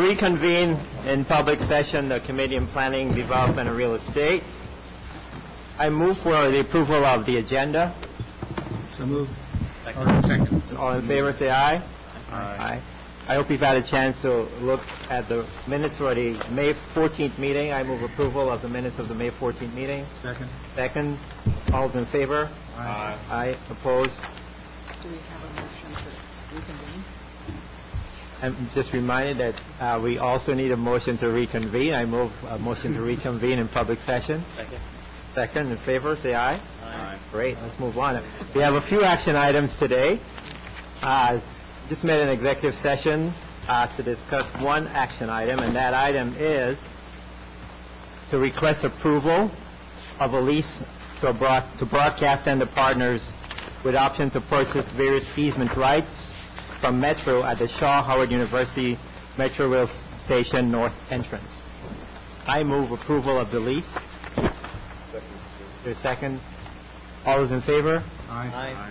reconvene in public session the Committee on Planning, Development, and Real Estate. I move for the approval of the agenda. So moved. Second. All in favor, say aye. Aye. I hope you've had a chance to look at the minutes for the May 14th meeting. I move approval of the minutes of the May 14th meeting. Second. Second. All in favor? Aye. Aye. Opposed? Do we have a motion to reconvene? I'm just reminded that we also need a motion to reconvene. I move a motion to reconvene in public session. Second. Second. In favor, say aye. Aye. Great. Let's move on. We have a few action items today. Just made an executive session to discuss one action item, and that item is to request approval of a lease to Broadcast Center Partners with option to purchase various easement rights from Metro at the Shaw Howard University Metro Rail Station North entrance. I move approval of the lease. There's a second. All those in favor? Aye.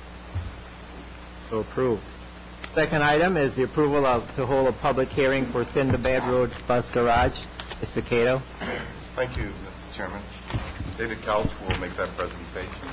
So approved. Second item is the approval to hold a public hearing for Cinderbed Road Bus Garage. Mr. Cato. Thank you, Mr. Chairman. David Couch will make that presentation.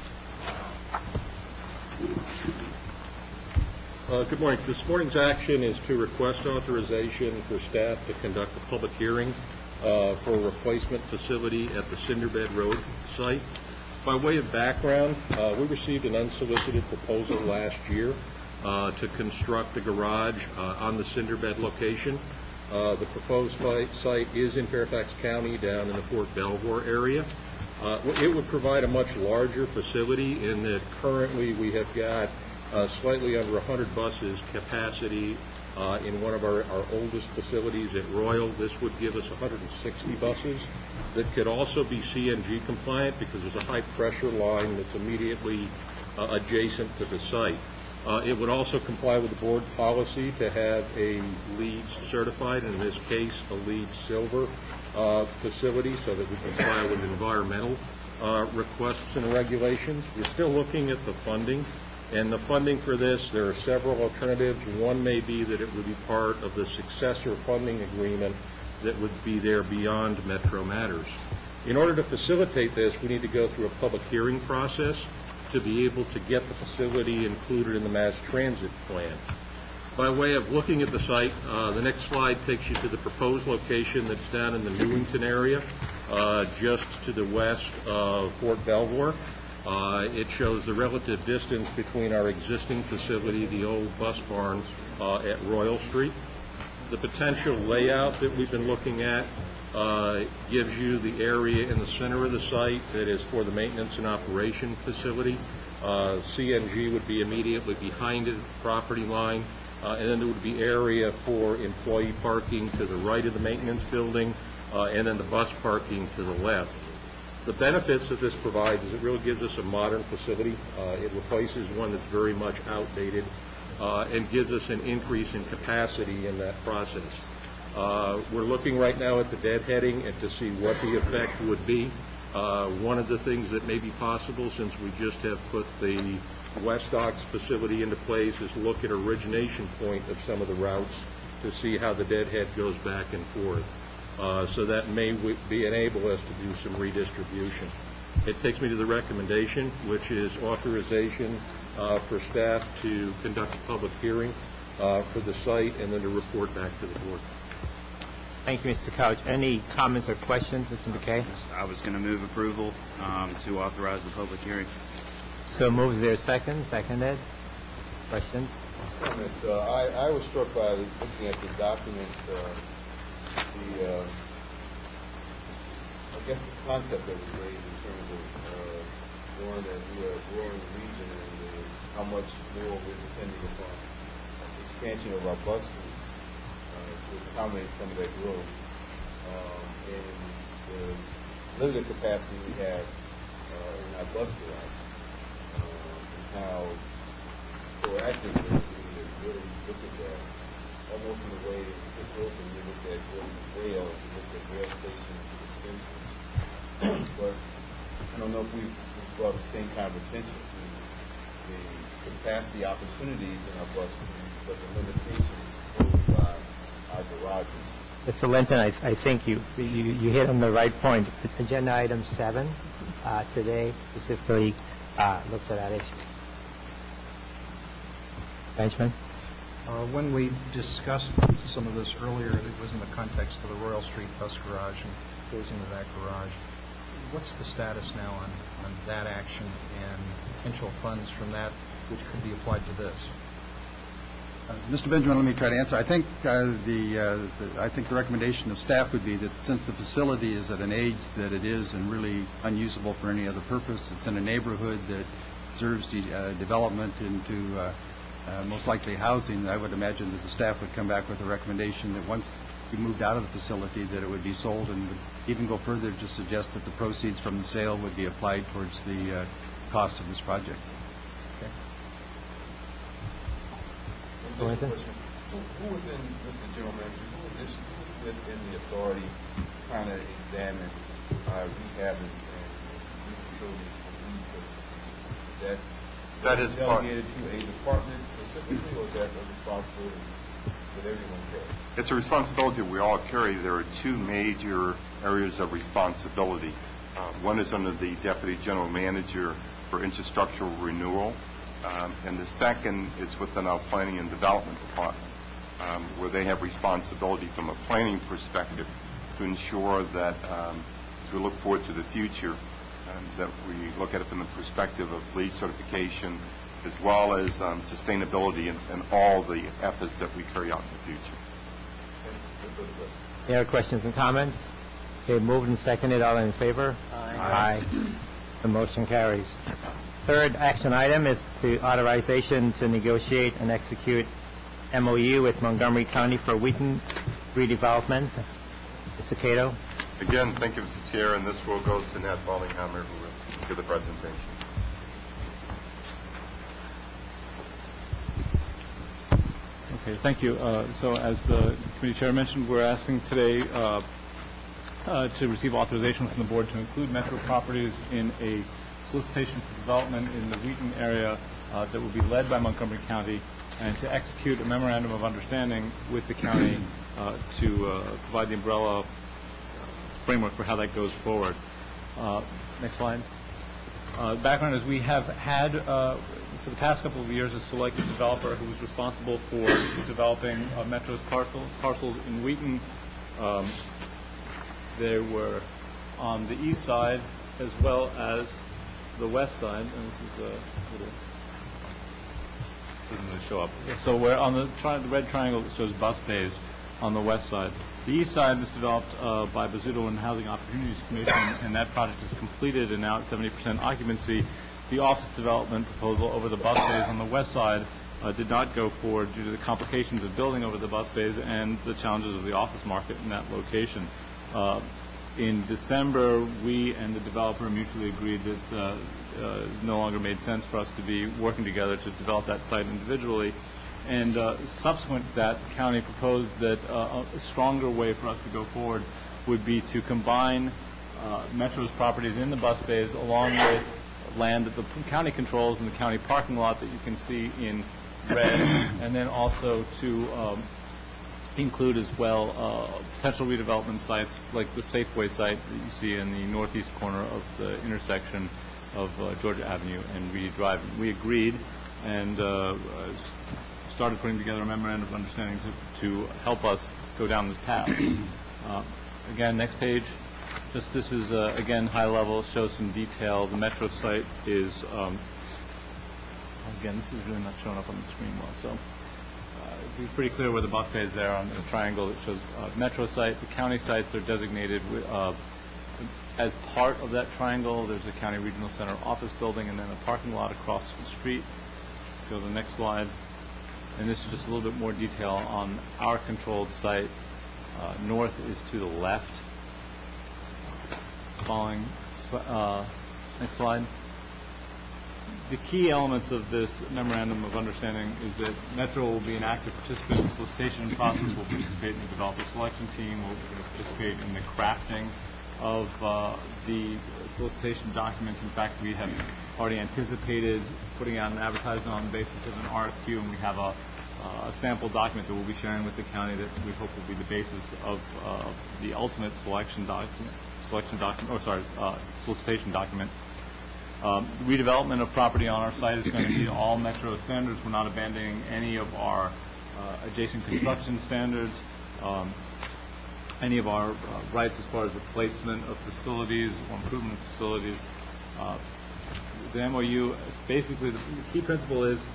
Good morning. This morning's action is to request authorization for staff to conduct a public hearing for a replacement facility at the Cinderbed Road site. By way of background, we received an unsolicited proposal last year to construct a garage on the Cinderbed location. The proposed site is in Fairfax County down in the Fort Belvoir area. It would provide a much larger facility in that currently we have got slightly under 100 buses capacity in one of our oldest facilities at Royal. This would give us 160 buses that could also be CNG compliant because there's a high pressure line that's immediately adjacent to the site. It would also comply with the board policy to have a LEED certified, in this case a LEED Silver facility, so that we comply with environmental requests and regulations. We're still looking at the funding. And the funding for this, there are several alternatives. One may be that it would be part of the successor funding agreement that would be there beyond Metro Matters. In order to facilitate this, we need to go through a public hearing process to be able to get the facility included in the mass transit plan. By way of looking at the site, the next slide takes you to the proposed location that's down in the Newington area, just to the west of Fort Belvoir. It shows the relative distance between our existing facility, the old bus barns at Royal Street. The potential layout that we've been looking at gives you the area in the center of the site that is for the maintenance and operation facility. CNG would be immediately behind it, property line, and then there would be area for employee parking to the right of the maintenance building, and then the bus parking to the left. The benefits that this provides is it really gives us a modern facility. It replaces one that's very much outdated and gives us an increase in capacity in that process. We're looking right now at the deadheading and to see what the effect would be. One of the things that may be possible, since we just have put the West Ox facility into place, is look at origination point of some of the routes to see how the deadhead goes back and forth. So that may enable us to do some redistribution. It takes me to the recommendation, which is authorization for staff to conduct a public hearing for the site and then to report back to the board. Thank you, Mr. Couch. Any comments or questions, Mr. McKay? I was going to move approval to authorize the public hearing. So moves there. Second. Seconded. Questions? I was struck by looking at the document, I guess the concept that was raised in terms of one that we are a growing region and how much more we're depending upon expansion of our bus fleet to accommodate some of that growth, and the limited capacity we have in our bus garage, and how proactively we need to really look at that, almost in a way just open. We look at rail, we look at rail stations extension, but I don't know if we've brought the same kind of attention to the capacity opportunities in our bus fleet, but the limitations posed by our garages. Mr. Linton, I think you hit on the right point. Agenda item 7 today specifically looks at that issue. Benjamin? When we discussed some of this earlier, it was in the context of the Royal Street bus garage and closing of that garage. What's the status now on that action and potential funds from that which could be applied to this? Mr. Benjamin, let me try to answer. I think the recommendation of staff would be that since the facility is at an age that it is and really unusable for any other purpose, it's in a neighborhood that deserves development into most likely housing. I would imagine that the staff would come back with a recommendation that once we moved out of the facility that it would be sold, and would even go further to suggest that the proceeds from the sale would be applied towards the cost of this project. Who within, Mr. General Manager, who within the authority kind of examines rehab and new facilities for these citizens? That is delegated to a department specifically, or is that a responsibility that everyone carries? It's a responsibility we all carry. There are two major areas of responsibility. One is under the Deputy General Manager for Infrastructural Renewal. And the second is within our Planning and Development Department, where they have responsibility from a planning perspective to ensure that as we look forward to the future, that we look at it from the perspective of LEED certification as well as sustainability in all the efforts that we carry out in the future. Any other questions and comments? Okay, moved and seconded. All in favor? Aye. The motion carries. Third action item is to authorization to negotiate and execute MOU with Montgomery County for Wheaton redevelopment. Mr. Cato. Again, thank you, Mr. Chair, and this will go to Nat Bollinghammer, who will give the presentation. Okay, thank you. So as the committee chair mentioned, we're asking today to receive authorization from the board to include Metro Properties in a solicitation for development in the Wheaton area that will be led by Montgomery County, and to execute a memorandum of understanding with the county to provide the umbrella framework for how that goes forward. Next slide. Background is we have had for the past couple of years a selected developer who was responsible for developing Metro's parcels in Wheaton. They were on the east side as well as the west side, and this is a little, doesn't really show up. So we're on the red triangle that shows bus bays on the west side. The east side was developed by Bozzuto and Housing Opportunities Commission, and that project is completed and now at 70% occupancy. The office development proposal over the bus bays on the west side did not go forward due to the complications of building over the bus bays and the challenges of the office market in that location. In December, we and the developer mutually agreed that it no longer made sense for us to be working together to develop that site individually. And subsequent to that, the county proposed that a stronger way for us to go forward would be to combine Metro's properties in the bus bays along with land that the county controls in the county parking lot that you can see in red, and then also to include as well potential redevelopment sites like the Safeway site that you see in the northeast corner of the intersection of Georgia Avenue and Reedy Drive. And we agreed and started putting together a memorandum of understanding to help us go down this path. Again, next page. Just this is again high level, shows some detail. The Metro site is again, this is really not showing up on the screen well, so it's pretty clear where the bus bay is there on the triangle that shows Metro site. The county sites are designated as part of that triangle. There's a county regional center office building and then a parking lot across the street. Go to the next slide. And this is just a little bit more detail on our controlled site. North is to the left. Following, next slide. The key elements of this memorandum of understanding is that Metro will be an active participant in the solicitation process, will participate in the developer selection team, will participate in the crafting of the solicitation documents. In fact, we have already anticipated putting out an advertisement on the basis of an RFQ, and we have a a sample document that we'll be sharing with the county that we hope will be the basis of the ultimate solicitation document. Redevelopment of property on our site is going to be all Metro standards. We're not abandoning any of our adjacent construction standards, any of our rights as far as replacement of facilities or improvement of facilities. The MOU is basically, the key principle is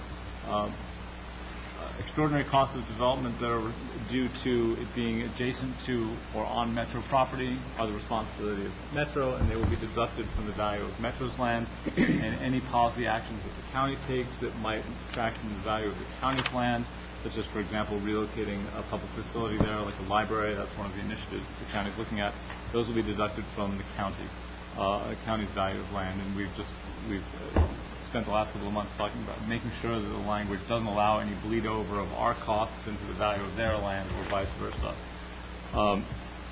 extraordinary costs of development that are due to it being adjacent to or on Metro property are the responsibility of Metro, and they will be deducted from the value of Metro's land. And any policy actions that the county takes that might detract from the value of the county's land, such as, for example, relocating a public facility there, like a library, that's one of the initiatives the county is looking at, those will be deducted from the county's value of land. And we've spent the last couple of months talking about making sure that the language doesn't allow any bleed over of our costs into the value of their land or vice versa.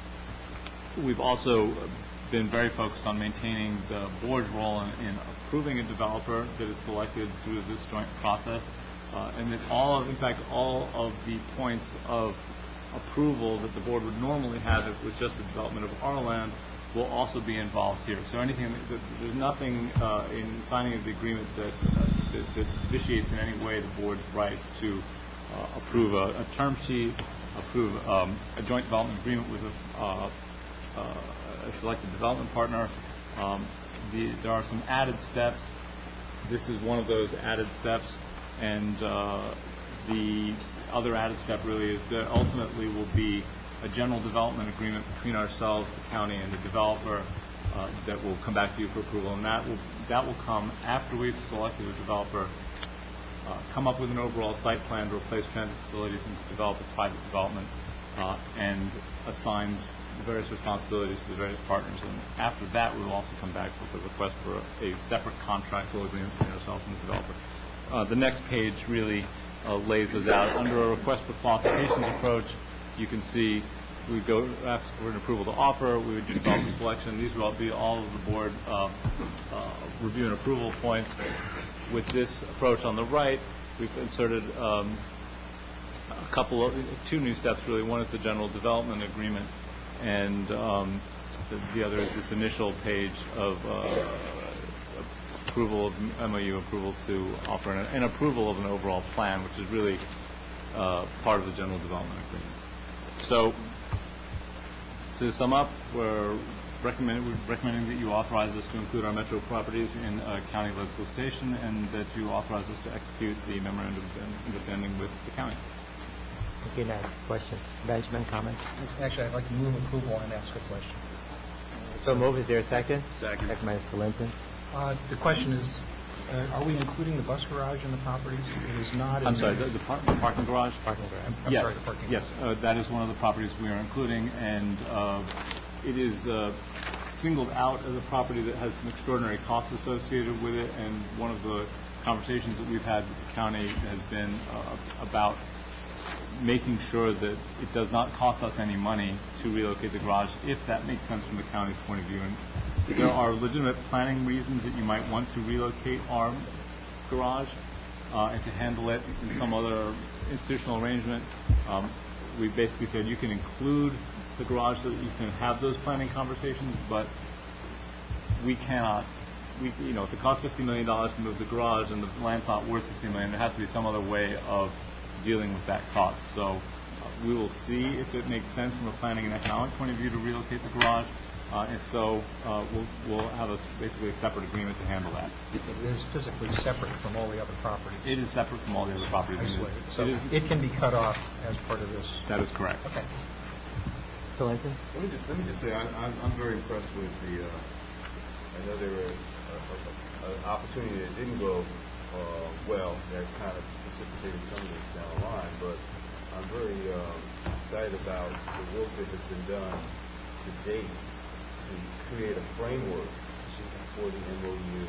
We've also been very focused on maintaining the board's role in approving a developer that is selected through this joint process, and that in fact all of the points of approval that the board would normally have if it was just the development of our land will also be involved here. So there's nothing in signing of the agreement that vitiates in any way the board's rights to approve a term sheet, approve a joint development agreement with a selected development partner. There are some added steps. This is one of those added steps, and the other added step really is that ultimately will be a general development agreement between ourselves, the county, and the developer that will come back to you for approval. And that will come after we've selected a developer, come up with an overall site plan to replace transit facilities and to develop a private development, and assigns various responsibilities to the various partners. And after that, we will also come back with a request for a separate contractual agreement between ourselves and the developer. The next page really lays us out. Under a request for qualifications approach, you can see we go ask for an approval to offer. We would do development selection. These will be all of the board review and approval points. With this approach on the right, we've inserted two new steps really. One is the general development agreement, and the other is this initial page of approval of MOU approval to offer an approval of an overall plan, which is really part of the general development agreement. So to sum up, we're recommending that you authorize us to include our Metro properties in county-led solicitation, and that you authorize us to execute the memorandum of understanding with the county. Okay, now questions. Benjamin, comments? Actually, I'd like to move approval and ask a question. So move. Is there a second? Second. Second by Mr. Linton. The question is, are we including the bus garage in the properties? It is not. I'm sorry, the parking garage? Parking garage. I'm sorry, the parking garage. Yes, that is one of the properties we are including, and it is singled out as a property that has some extraordinary costs associated with it, and one of the conversations that we've had with the county has been about making sure that it does not cost us any money to relocate the garage, if that makes sense from the county's point of view. And there are legitimate planning reasons that you might want to relocate our garage and to handle it in some other institutional arrangement. We basically said you can include the garage so that you can have those planning conversations, but we cannot. If it costs $50 million to move the garage and the land's not worth $50 million, there has to be some other way of dealing with that cost. So we will see if it makes sense from a planning and economic point of view to relocate the garage. If so, we'll have basically a separate agreement to handle that. It is physically separate from all the other properties. It is separate from all the other properties. Isolated. So it can be cut off as part of this. That is correct. Okay. Mr. Linton? Let me just say I'm very impressed with the. I know there were an opportunity that didn't go well that kind of precipitated some of this down the line, but I'm very excited about the work that has been done to date to create a framework for the MOU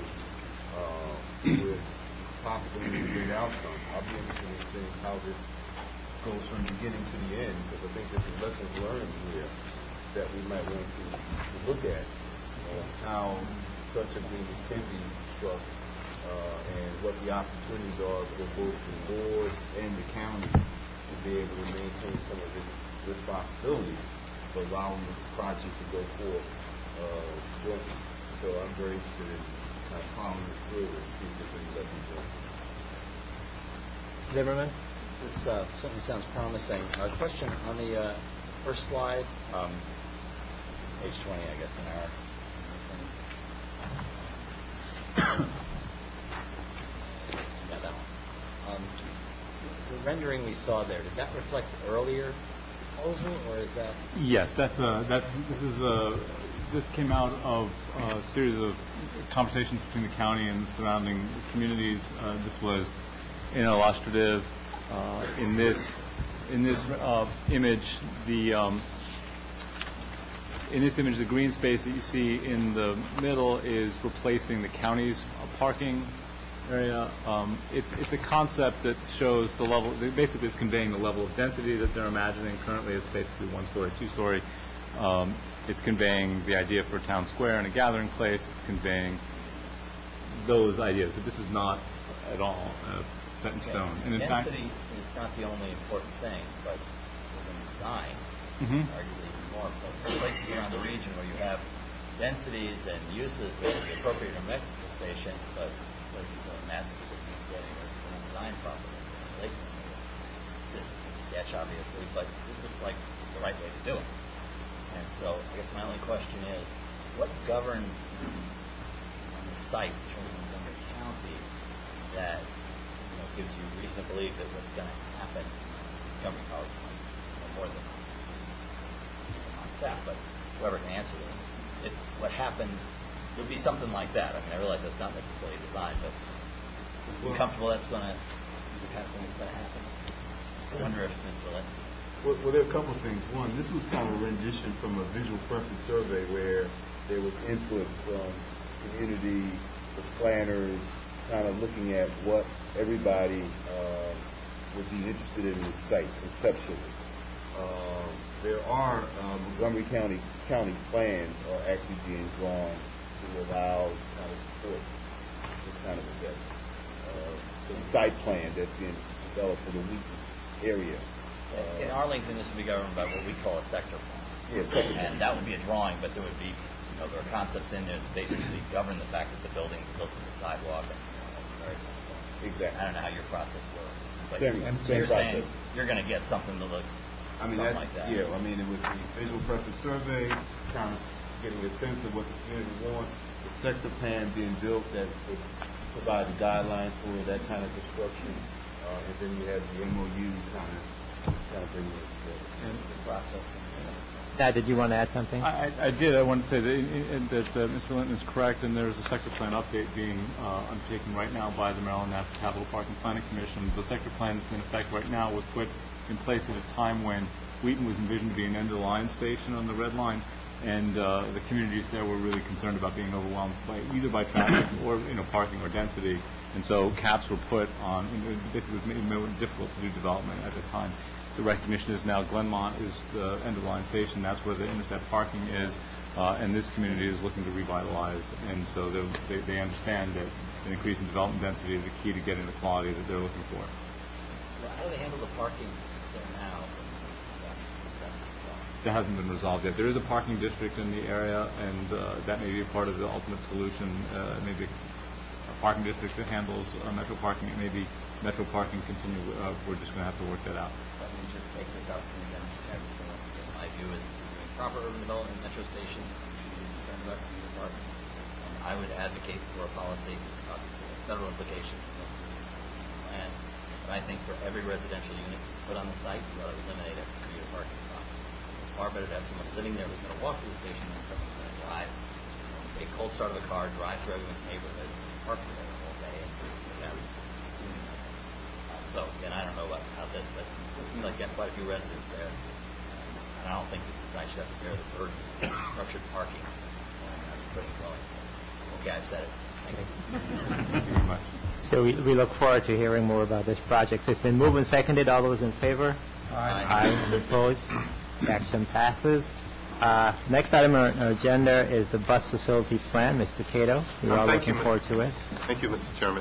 with possibly a great outcome. I'll be interested in seeing how this goes from beginning to the end, because I think there's some lessons learned here that we might want to look at on how such agreements can be struck and what the opportunities are for both the board and the county to be able to maintain some of its responsibilities for allowing the project to go forth jointly. So I'm very interested in kind of following this through and see if there's any lessons learned. Zimmerman? This certainly sounds promising. Question on the first slide, page 20, I guess, in our. Yeah, that one. The rendering we saw there, did that reflect earlier proposal, or is that? Yes, this came out of a series of conversations between the county and the surrounding communities. This was an illustrative. In this image, the green space that you see in the middle is replacing the county's parking area. It's a concept that shows the level. Basically, it's conveying the level of density that they're imagining. Currently, it's basically 1-story, 2-story. It's conveying the idea for a town square and a gathering place. It's conveying those ideas, but this is not at all set in stone. And in fact, density is not the only important thing, but within design, arguably even more. But there are places around the region where you have densities and uses that would be appropriate in a metro station, but places that are massively getting or designed properly. This is a sketch, obviously, but this looks like the right way to do it. And so I guess my only question is, what governs on the site between Montgomery County that gives you reason to believe that what's going to happen in Montgomery Power Plant, more than on staff, but whoever can answer it, what happens would be something like that. I mean, I realize that's not necessarily designed, but are you comfortable that's going to be the kind of thing that's going to happen? I wonder if Mr. Lindsay. Well, there are a couple of things. One, this was kind of a rendition from a visual preference survey where there was input from community, the planners, kind of looking at what everybody would be interested in the site conceptually. There are Montgomery County plans are actually being drawn to allow kind of support this kind of event. The site plan that's being developed for the Wheaton area. In Arlington, this would be governed by what we call a sector plan. Yeah, and that would be a drawing, but there would be, there are concepts in there that basically govern the fact that the building is built to the sidewalk. Exactly. I don't know how your process works, but same you're process. saying you're going to get something that looks something like that. Yeah, I mean, it was the visual preference survey, kind of getting a sense of what the community wants, the sector plan being built that would provide the guidelines for that kind of construction, and then you have the MOU kind of bringing it together. And the process. Dad, did you want to add something? I did. I want to say that Mr. Linton is correct, and there's a sector plan update being undertaken right now by the Maryland National Capital Park and Planning Commission. The sector plan that's in effect right now was put in place at a time when Wheaton was envisioned to be an end-of-the-line station on the Red Line, and the communities there were really concerned about being overwhelmed by either by traffic or parking or density, and so caps were put on. Basically, it was made more difficult to do development at the time. The recognition is now Glenmont is the end-of-the-line station. That's where the intercept parking is, and this community is looking to revitalize. And so they understand that an increase in development density is the key to getting the quality that they're looking for. How do they handle the parking there now? That hasn't been resolved yet. There is a parking district in the area, and that may be a part of the ultimate solution. Maybe a parking district that handles metro parking. It may be metro parking continue. We're just going to have to work that out. Let me just take this opportunity to demonstrate. My view is doing proper urban development in metro stations. Should be concerned about commuter parking. And I would advocate for a policy, obviously, federal implications of land. But I think for every residential unit put on the site, you ought to eliminate a commuter parking spot. It's far better to have someone living there who's going to walk to the station than someone who's going to drive. A cold start of a car, drive through everyone's neighborhood, park there the whole day, and so, again, I don't know about how this, but it seems like you have quite a few residents there. And I don't think that the site should have to bear the burden of structured parking and putting dwelling. Okay, I've said it. Thank you. Thank you very much. So we look forward to hearing more about this project. So it's been moved and seconded. All those in favor? Aye. Any opposed? Action passes. Next item on our agenda is the bus facility plan. Mr. Cato, we're all Thank looking you, forward to it. Thank you, Mr. Chairman.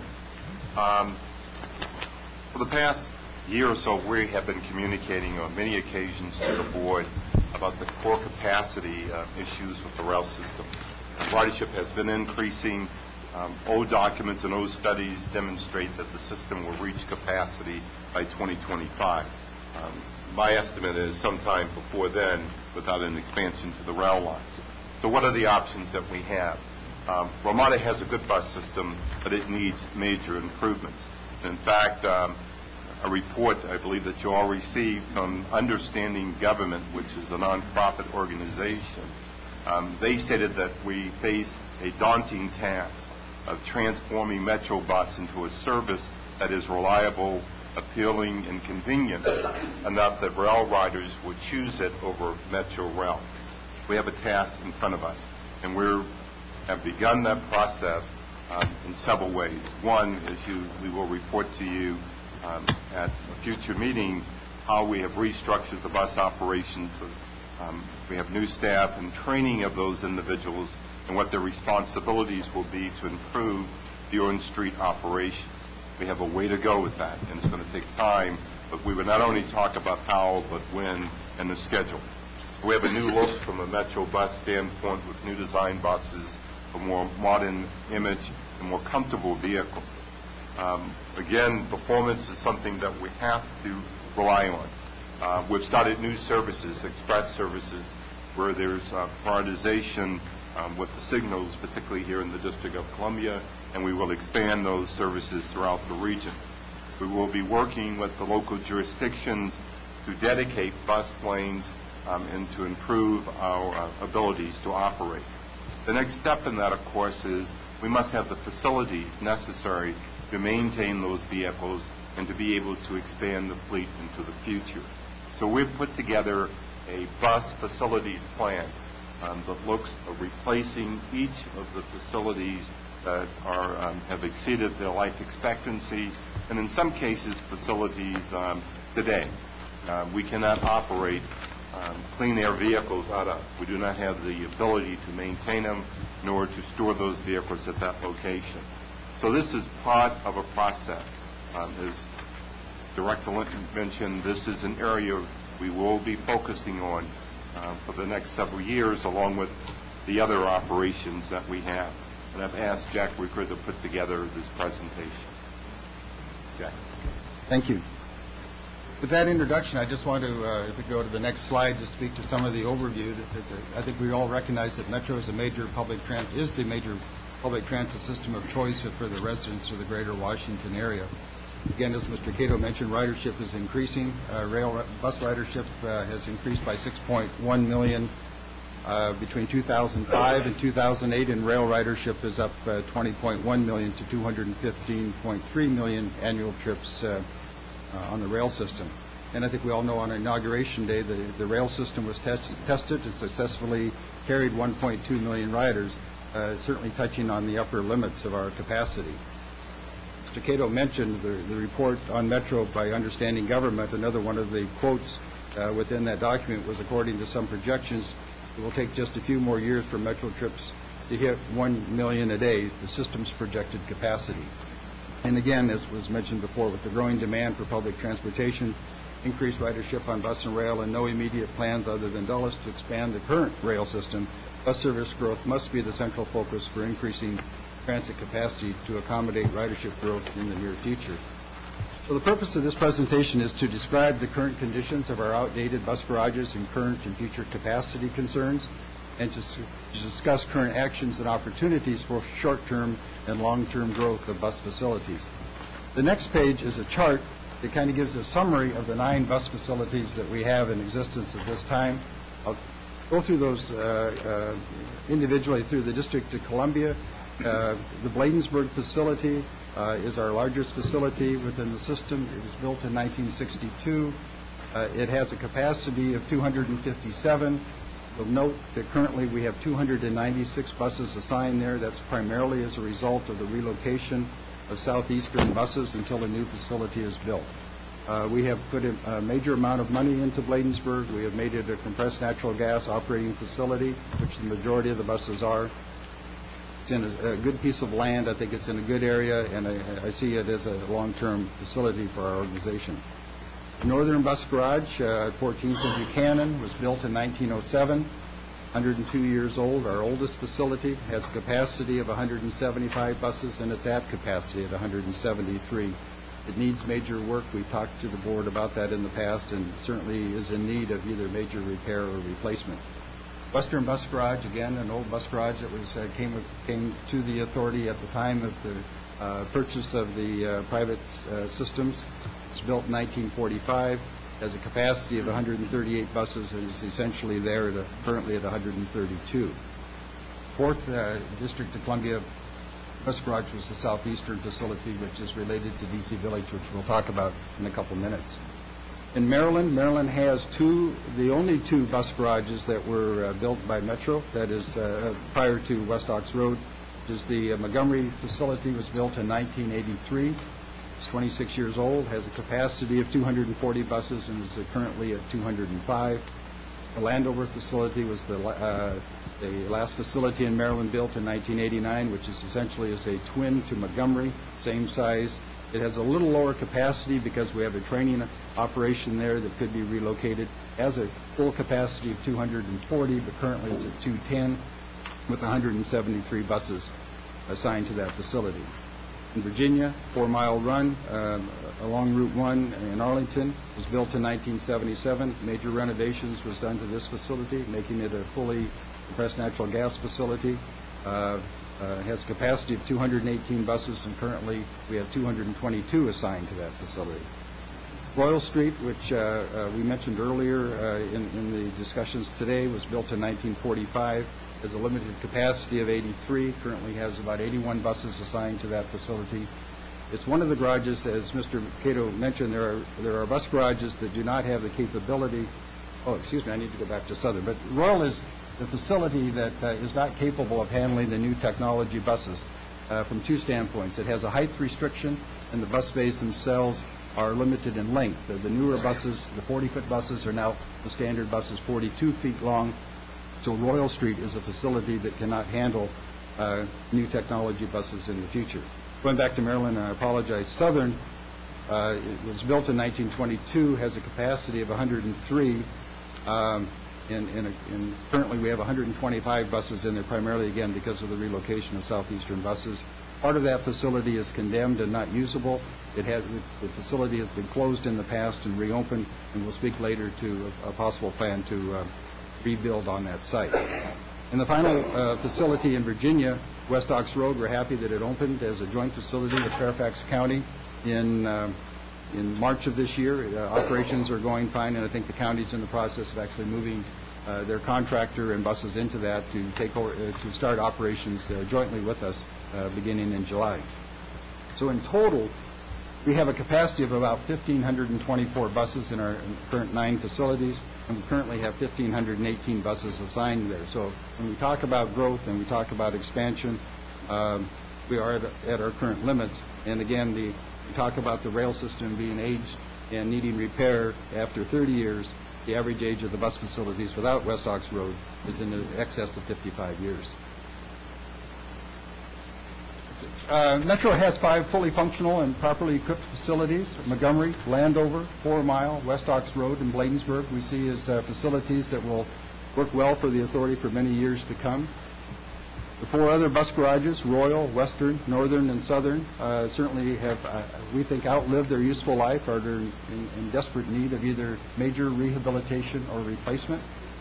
For the past year or so, we have been communicating on many occasions to the board about the core capacity issues with the rail system. Ridership has been increasing. Old documents and old studies demonstrate that the system will reach capacity by 2025. My estimate is sometime before then, without an expansion to the rail lines. So what are the options that we have? Ramada has a good bus system, but it needs major improvements. In fact, a report I believe that you all received from Understanding Government, which is a nonprofit organization, they stated that we face a daunting task of transforming Metro Bus into a service that is reliable, appealing, and convenient enough that rail riders would choose it over Metro Rail. We have a task in front of us, and we have begun that process in several ways. One is we will report to you at a future meeting how we have restructured the bus operations. We have new staff and training of those individuals and what their responsibilities will be to improve the Orange Street operation. We have a way to go with that, and it's going to take time, but we will not only talk about how, but when, and the schedule. We have a new look from a Metro Bus standpoint with new design buses, a more modern image, and more comfortable vehicles. Again, performance is something that we have to rely on. We've started new services, express services, where there's prioritization with the signals, particularly here in the District of Columbia, and we will expand those services throughout the region. We will be working with the local jurisdictions to dedicate bus lanes and to improve our abilities to operate. The next step in that, of course, is we must have the facilities necessary to maintain those vehicles and to be able to expand the fleet into the future. So we've put together a bus facilities plan that looks at replacing each of the facilities that have exceeded their life expectancy, and in some cases facilities today. We cannot operate clean air vehicles out of. We do not have the ability to maintain them nor to store those vehicles at that location. So this is part of a process. As Director Linton mentioned, this is an area we will be focusing on for the next several years, along with the other operations that we have. And I've asked Jack Wicker to put together this presentation. Jack. Thank you. With that introduction, I just want to, if we go to the next slide, to speak to some of the overview. I think we all recognize that Metro is the major public transit system of choice for the residents of the greater Washington area. Again, as Mr. Cato mentioned, ridership is increasing. Bus ridership has increased by 6.1 million between 2005 and 2008, and rail ridership is up 20.1 million to 215.3 million annual trips on the rail system. And I think we all know on Inauguration Day the rail system was tested and successfully carried 1.2 million riders, certainly touching on the upper limits of our capacity. Mr. Cato mentioned the report on Metro by Understanding Government. Another one of the quotes within that document was, according to some projections, it will take just a few more years for Metro trips to hit 1 million a day, the system's projected capacity. And again, as was mentioned before, with the growing demand for public transportation, increased ridership on bus and rail, and no immediate plans other than Dulles to expand the current rail system, bus service growth must be the central focus for increasing transit capacity to accommodate ridership growth in the near future. So the purpose of this presentation is to describe the current conditions of our outdated bus garages and current and future capacity concerns, and to discuss current actions and opportunities for short-term and long-term growth of bus facilities. The next page is a chart that kind of gives a summary of the 9 bus facilities that we have in existence at this time. I'll go through those individually through the District of Columbia. The Bladensburg facility is our largest facility within the system. It was built in 1962. It has a capacity of 257. You'll note that currently we have 296 buses assigned there. That's primarily as a result of the relocation of Southeastern buses until a new facility is built. We have put a major amount of money into Bladensburg. We have made it a compressed natural gas operating facility, which the majority of the buses are. It's in a good piece of land. I think it's in a good area, and I see it as a long-term facility for our organization. The Northern Bus Garage, 14th and Buchanan, was built in 1907, 102 years old. Our oldest facility has a capacity of 175 buses, and it's at capacity at 173. It needs major work. We've talked to the board about that in the past, and certainly is in need of either major repair or replacement. Western Bus Garage, again, an old bus garage that was came to the authority at the time of the purchase of the private systems. It was built in 1945, has a capacity of 138 buses, and is essentially there currently at 132. Fourth District of Columbia Bus Garage was the southeastern facility, which is related to DC Village, which we'll talk about in a couple minutes. In Maryland, Maryland has the only two bus garages that were built by Metro, that is prior to West Ox Road, which is the Montgomery facility, was built in 1983. It's 26 years old, has a capacity of 240 buses, and is currently at 205. The Landover facility was the last facility in Maryland built in 1989, which is essentially is a twin to Montgomery, same size. It has a little lower capacity because we have a training operation there that could be relocated. It has a full capacity of 240, but currently it's at 210 with 173 buses assigned to that facility. In Virginia, 4 Mile Run along Route 1 in Arlington was built in 1977. Major renovations was done to this facility, making it a fully compressed natural gas facility. Has a capacity of 218 buses, and currently we have 222 assigned to that facility. Royal Street, which we mentioned earlier in the discussions today, was built in 1945. Has a limited capacity of 83. Currently has about 81 buses assigned to that facility. It's one of the garages, as Mr. Cato mentioned, there are bus garages that do not have the capability. Oh, excuse me, I need to go back to Southern. But Royal is the facility that is not capable of handling the new technology buses from two standpoints. It has a height restriction, and the bus bays themselves are limited in length. The newer buses, the 40-foot buses, are now the standard buses 42 feet long. So Royal Street is a facility that cannot handle new technology buses in the future. Going back to Maryland, I apologize. Southern it was built in 1922, has a capacity of 103. And currently we have 125 buses in there, primarily, again, because of the relocation of Southeastern buses. Part of that facility is condemned and not usable. The facility has been closed in the past and reopened, and we'll speak later to a possible plan to rebuild on that site. And the final facility in Virginia, West Ox Road, we're happy that it opened as a joint facility with Fairfax County in March of this year. Operations are going fine, and I think the county's in the process of actually moving their contractor and buses into that to take over to start operations jointly with us beginning in July. So in total, we have a capacity of about 1,524 buses in our current 9 facilities, and we currently have 1,518 buses assigned there. So when we talk about growth and we talk about expansion, we are at our current limits. And again, we talk about the rail system being aged and needing repair after 30 years. The average age of the bus facilities without West Ox Road is in excess of 55 years. Metro has 5 fully functional and properly equipped facilities: Montgomery, Landover, 4 Mile, West Ox Road, and Bladensburg. We see as facilities that will work well for the authority for many years to come. The 4 other bus garages, Royal, Western, Northern, and Southern, certainly have, we think, outlived their useful life, or they're in desperate need of either major rehabilitation or replacement.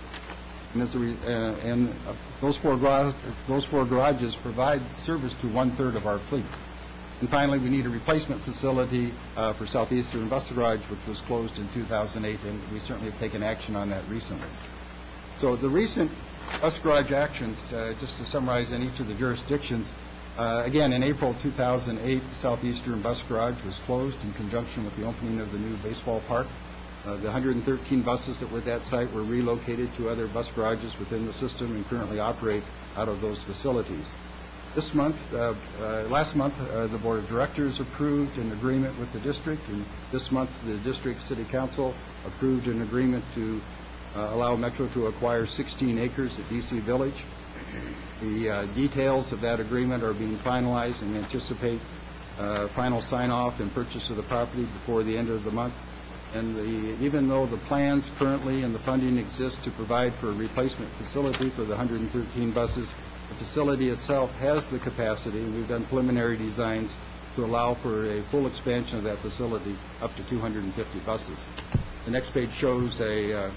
And those four garages provide service to 1/3 of our fleet. And finally, we need a replacement facility for Southeastern Bus Garage, which was closed in 2008, and we certainly have taken action on that recently. So the recent bus garage actions, just to summarize in each of the jurisdictions, again, in April 2008, Southeastern Bus Garage was closed in conjunction with the opening of the new baseball park. The 113 buses that were at that site were relocated to other bus garages within the system and currently operate out of those facilities. Last month, the Board of Directors approved an agreement with the district, and this month the district city council approved an agreement to allow Metro to acquire 16 acres at DC Village. The details of that agreement are being finalized, and we anticipate final sign-off and purchase of the property before the end of the month. And even though the plans currently and the funding exist to provide for a replacement facility for the 113 buses, the facility itself has the capacity, and we've done preliminary designs to allow for a full expansion of that facility up to 250 buses. The next page shows the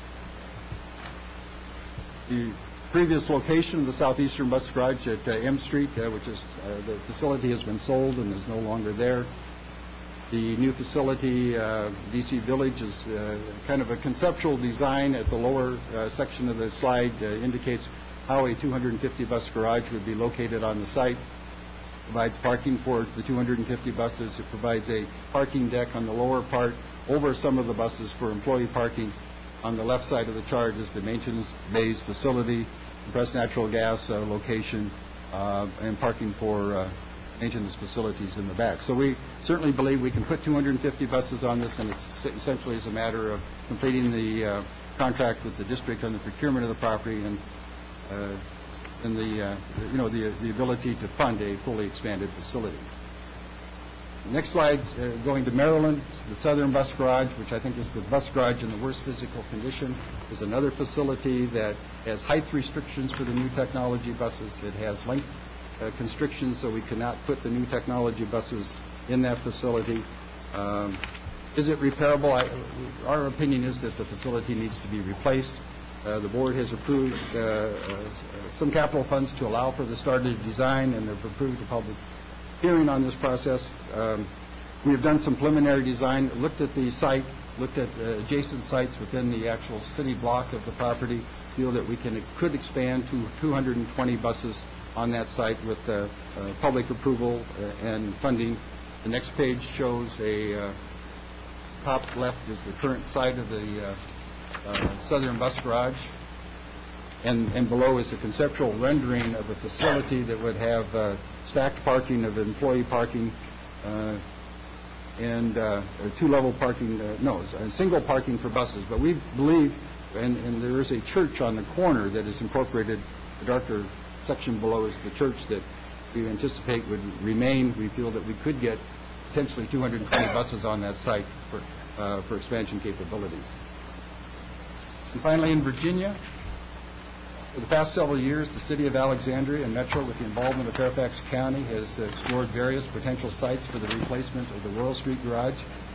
previous location of the Southeastern Bus Garage at M Street, which is the facility has been sold and is no longer there. The new facility, DC Village, is kind of a conceptual design. At the lower section of the slide indicates how a 250 bus garage would be located on the site. It provides parking for the 250 buses. It provides a parking deck on the lower part over some of the buses for employee parking. On the left side of the chart is the maintenance bays facility, compressed natural gas location, and parking for maintenance facilities in the back. So we certainly believe we can put 250 buses on this, and it's essentially is a matter of completing the contract with the district on the procurement of the property and the ability to fund a fully expanded facility. Next slide, going to Maryland, the Southern Bus Garage, which I think is the bus garage in the worst physical condition, is another facility that has height restrictions for the new technology buses. It has length constrictions, so we cannot put the new technology buses in that facility. Is it repairable? Our opinion is that the facility needs to be replaced. The board has approved some capital funds to allow for the start of the design, and they've approved a public hearing on this process. We have done some preliminary design, looked at the site, looked at adjacent sites within the actual city block of the property, feel that we could expand to 220 buses on that site with public approval and funding. The next page shows top left is the current site of the Southern Bus Garage, and below is a conceptual rendering of a facility that would have stacked parking of employee parking and two-level parking, single parking for buses. But we believe, and there is a church on the corner that is incorporated. The darker section below is the church that we anticipate would remain. We feel that we could get potentially 220 buses on that site for expansion capabilities. And finally, in Virginia, for the past several years, the City of Alexandria and Metro, with the involvement of Fairfax County, has explored various potential sites for the replacement of the Royal Street Garage.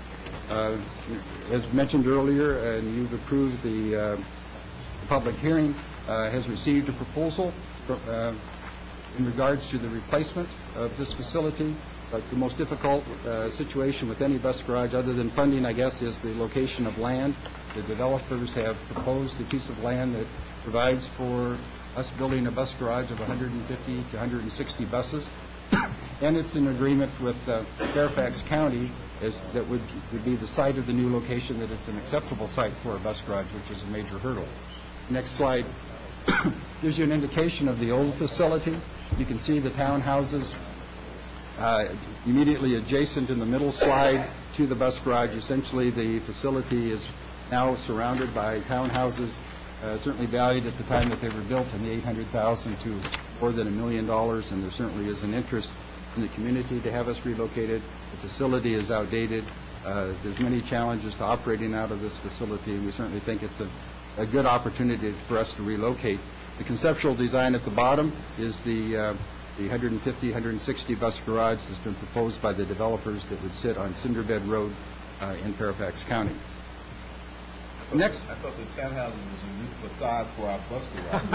As mentioned earlier, and you've approved the public hearing, has received a proposal in regards to the replacement of this facility. But the most difficult situation with any bus garage, other than funding, I guess, is the location of land. The developers have proposed a piece of land that provides for us building a bus garage of 150 to 160 buses. And it's in agreement with Fairfax County that would be the site of the new location, that it's an acceptable site for a bus garage, which is a major hurdle. Next slide gives you an indication of the old facility. You can see the townhouses immediately adjacent in the middle slide to the bus garage. Essentially, the facility is now surrounded by townhouses, certainly valued at the time that they were built in the $800,000 to more than $1 million, and there certainly is an interest in the community to have us relocated. The facility is outdated. There's many challenges to operating out of this facility, and we certainly think it's a good opportunity for us to relocate. The conceptual design at the bottom is the 150, 160 bus garage that's been proposed by the developers that would sit on Cinderbed Road in Fairfax County. Next. I thought the townhouse was a unique facade for our bus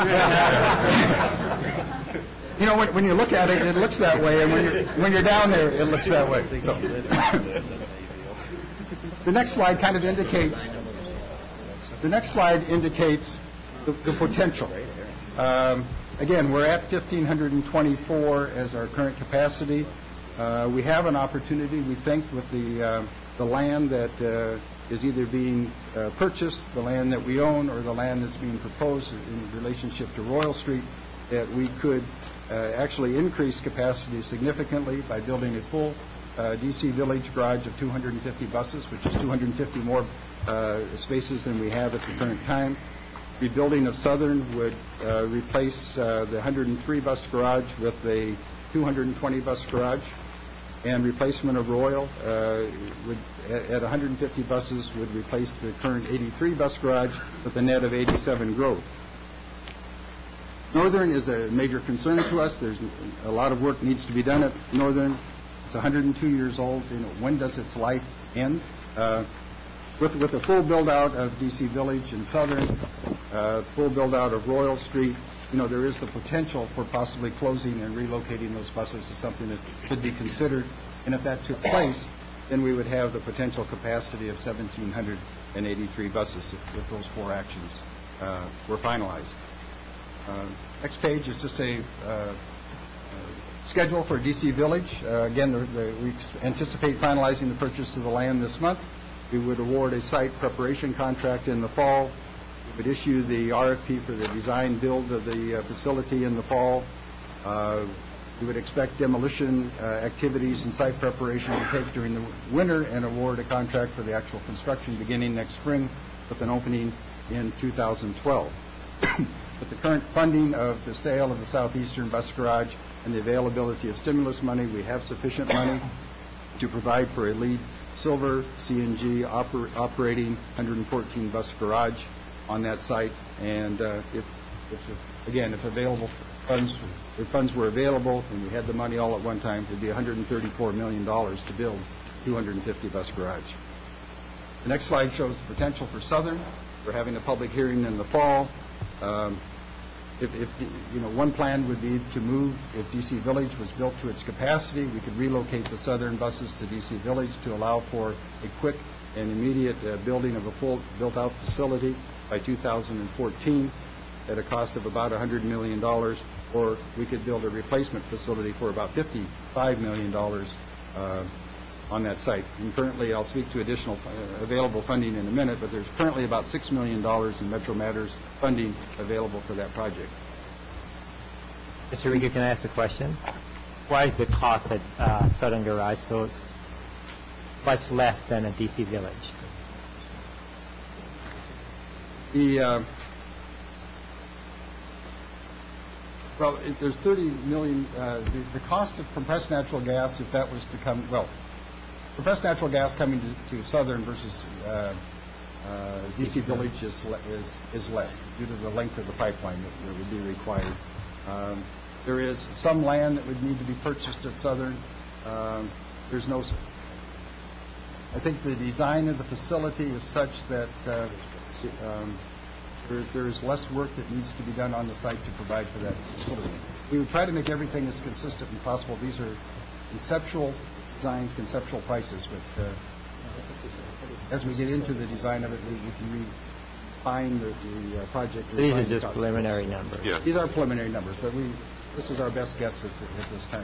garage. You know, when you look at it, it looks that way, and when you're down there, it looks that way. So. The next slide kind of indicates. The next slide indicates the potential. Again, we're at 1,524 as our current capacity. We have an opportunity, we think, with the land that is either being purchased, the land that we own, or the land that's being proposed in relationship to Royal Street, that we could actually increase capacity significantly by building a full DC Village garage of 250 buses, which is 250 more spaces than we have at the current time. Rebuilding of Southern would replace the 103 bus garage with a 220 bus garage, and replacement of Royal would, at 150 buses, would replace the current 83 bus garage with a net of 87 growth. Northern is a major concern to us. There's a lot of work needs to be done at Northern. It's 102 years old. When does its life end? With a full build-out of DC Village and Southern, full build-out of Royal Street, there is the potential for possibly closing and relocating those buses is something that could be considered. And if that took place, then we would have the potential capacity of 1,783 buses if those 4 actions were finalized. Next page is just a schedule for DC Village. Again, we anticipate finalizing the purchase of the land this month. We would award a site preparation contract in the fall. We would issue the RFP for the design build of the facility in the fall. We would expect demolition activities and site preparation to take during the winter and award a contract for the actual construction beginning next spring with an opening in 2012. With the current funding of the sale of the Southeastern Bus Garage and the availability of stimulus money, we have sufficient money to provide for a LEED Silver CNG operating 114 bus garage on that site. And if available funds were available and we had the money all at one time, it would be $134 million to build 250 bus garage. The next slide shows the potential for Southern. We're having a public hearing in the fall. One plan would be to move, if DC Village was built to its capacity, we could relocate the Southern buses to DC Village to allow for a quick and immediate building of a full built-out facility by 2014 at a cost of about $100 million, or we could build a replacement facility for about $55 million on that site. And currently, I'll speak to additional available funding in a minute, but there's currently about $6 million in Metro Matters funding available for that project. Mr. Rieger, can I ask a question? Why is the cost at Southern Garage so much less than at DC Village? There's $30 million. The cost of compressed natural gas, if that was to come, compressed natural gas coming to Southern versus DC Village is less due to the length of the pipeline that would be required. There is some land that would need to be purchased at Southern. I think the design of the facility is such that there is less work that needs to be done on the site to provide for that facility. We would try to make everything as consistent as possible. These are conceptual designs, conceptual prices, but as we get into the design of it, we can refine the project. These are just preliminary numbers. Yes. These are preliminary numbers, but this is our best guess at this time.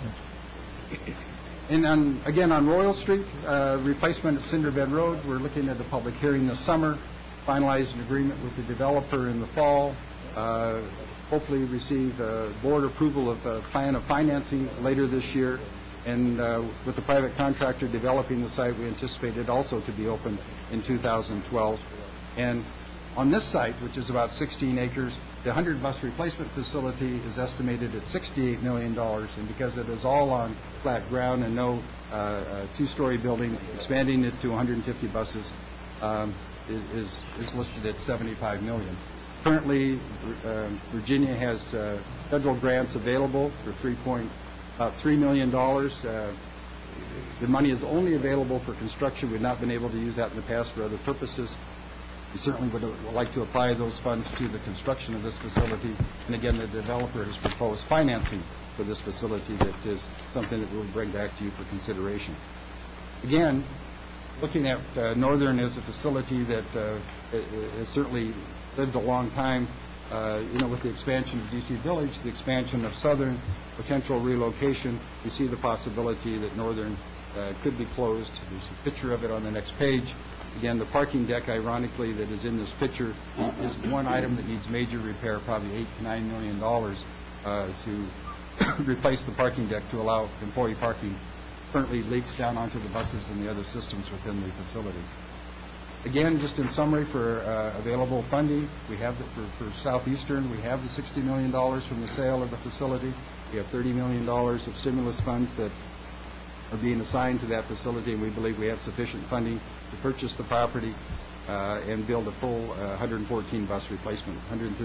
And again, on Royal Street, replacement of Cinderbed Road, we're looking at a public hearing this summer, finalize an agreement with the developer in the fall, hopefully receive board approval of a plan of financing later this year. And with the private contractor developing the site, we anticipate it also to be open in 2012. And on this site, which is about 16 acres, the 100-bus replacement facility is estimated at $68 million. And because it is all on flat ground and no two-story building, expanding it to 150 buses is listed at $75 million. Currently, Virginia has federal grants available for about $3 million. The money is only available for construction. We've not been able to use that in the past for other purposes. We certainly would like to apply those funds to the construction of this facility. And again, the developer has proposed financing for this facility that is something that we'll bring back to you for consideration. Again, looking at Northern as a facility that has certainly lived a long time, with the expansion of DC Village, the expansion of Southern, potential relocation, we see the possibility that Northern could be closed. There's a picture of it on the next page. Again, the parking deck, ironically, that is in this picture is one item that needs major repair, probably $8 to $9 million to replace the parking deck to allow employee parking. Currently leaks down onto the buses and the other systems within the facility. Again, just in summary for available funding, we have for Southeastern, we have the $60 million from the sale of the facility. We have $30 million of stimulus funds that are being assigned to that facility, and we believe we have sufficient funding to purchase the property and build a full 114 bus replacement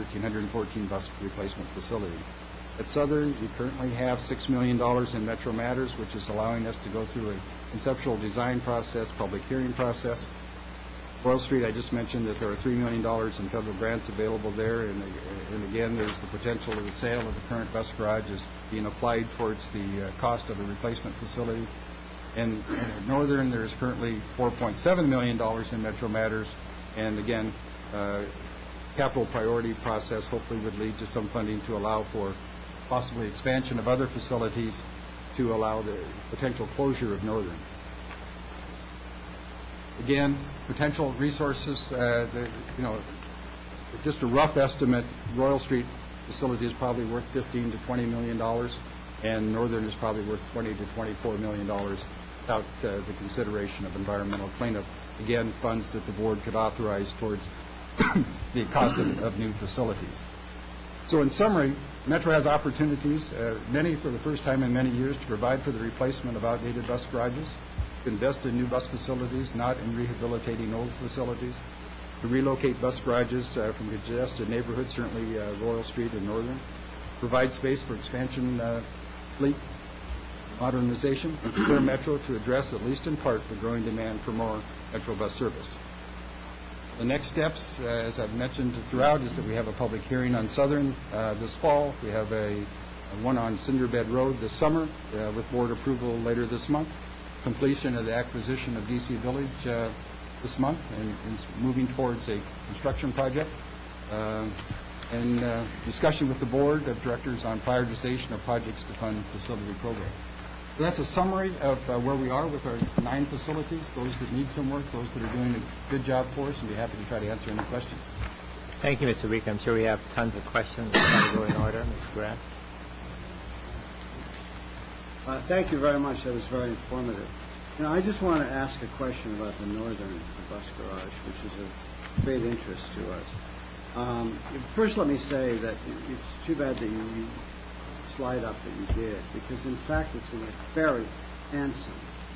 facility. At Southern, we currently have $6 million in Metro Matters, which is allowing us to go through a conceptual design process, public hearing process. Royal Street, I just mentioned that there are $3 million in federal grants available there, and again, there's the potential of the sale of the current bus garage is being applied towards the cost of a replacement facility. And at Northern, there is currently $4.7 million in Metro Matters, and again, capital priority process hopefully would lead to some funding to allow for possibly expansion of other facilities to allow the potential closure of Northern. Again, potential resources, just a rough estimate, Royal Street facility is probably worth $15 to $20 million, and Northern is probably worth $20 to $24 million without the consideration of environmental cleanup. Again, funds that the board could authorize towards the cost of new facilities. So in summary, Metro has opportunities, many for the first time in many years, to provide for the replacement of outdated bus garages, to invest in new bus facilities, not in rehabilitating old facilities, to relocate bus garages from congested neighborhoods, certainly Royal Street and Northern, provide space for expansion fleet modernization, and prepare Metro to address, at least in part, the growing demand for more Metro bus service. The next steps, as I've mentioned throughout, is that we have a public hearing on Southern this fall. We have a one on Cinderbed Road this summer with board approval later this month. Completion of the acquisition of DC Village this month, and moving towards a construction project. And discussion with the board of directors on prioritization of projects to fund facility programs. So that's a summary of where we are with our 9 facilities, those that need some work, those that are doing a good job for us, and be happy to try to answer any questions. Thank you, Mr. Week. I'm sure we have tons of questions. We'll try to go in order. Mr. Grant. Thank you very much. That was very informative. I just want to ask a question about the Northern bus garage, which is of great interest to us. First, let me say that it's too bad that you slide up that you did, because in fact it's a very handsome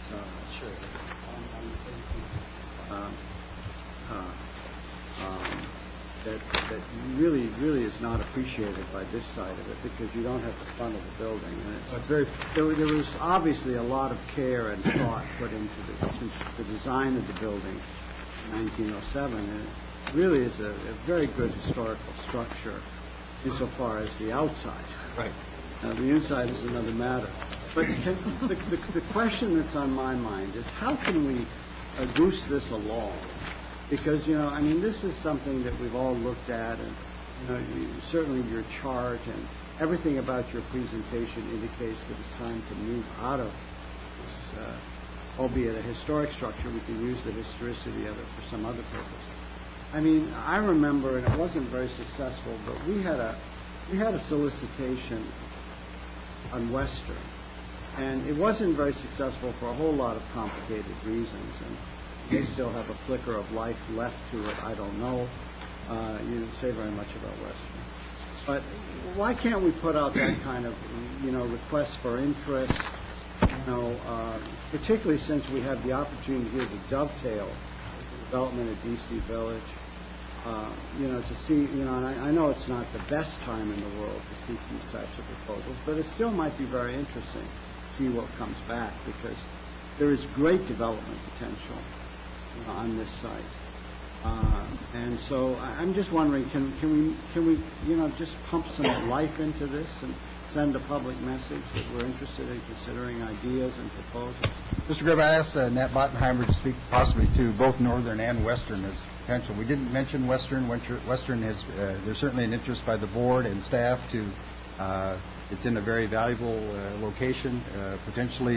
that really is not appreciated by this side of it, because you don't have the front of the building, and it's very. There was obviously a lot of care and thought put into the design of the building in 1907, and it really is a very good historical structure insofar as the outside. Right. The inside is another matter. But the question that's on my mind is, how can we goose this along? Because, this is something that we've all looked at, and, certainly your chart and everything about your presentation indicates that it's time to move out of this, albeit a historic structure. We can use the historicity of it for some other purpose. I remember, and it wasn't very successful, but we had a solicitation on Western, and it wasn't very successful for a whole lot of complicated reasons, and they still have a flicker of life left to it. I don't know. You didn't say very much about Western, but why can't we put out that kind of request for interest? Particularly since we have the opportunity here to dovetail the development of DC Village. To see, and I know it's not the best time in the world to seek these types of proposals, but it still might be very interesting to see what comes back, because there is great development potential on this site. And so I'm just wondering, can we just pump some life into this and send a public message that we're interested in considering ideas and proposals? Mr. Gribb, I asked Nat Bottenheimer to speak possibly to both Northern and Western as potential. We didn't mention Western. Western has there's certainly an interest by the board and staff to. It's in a very valuable location. Potentially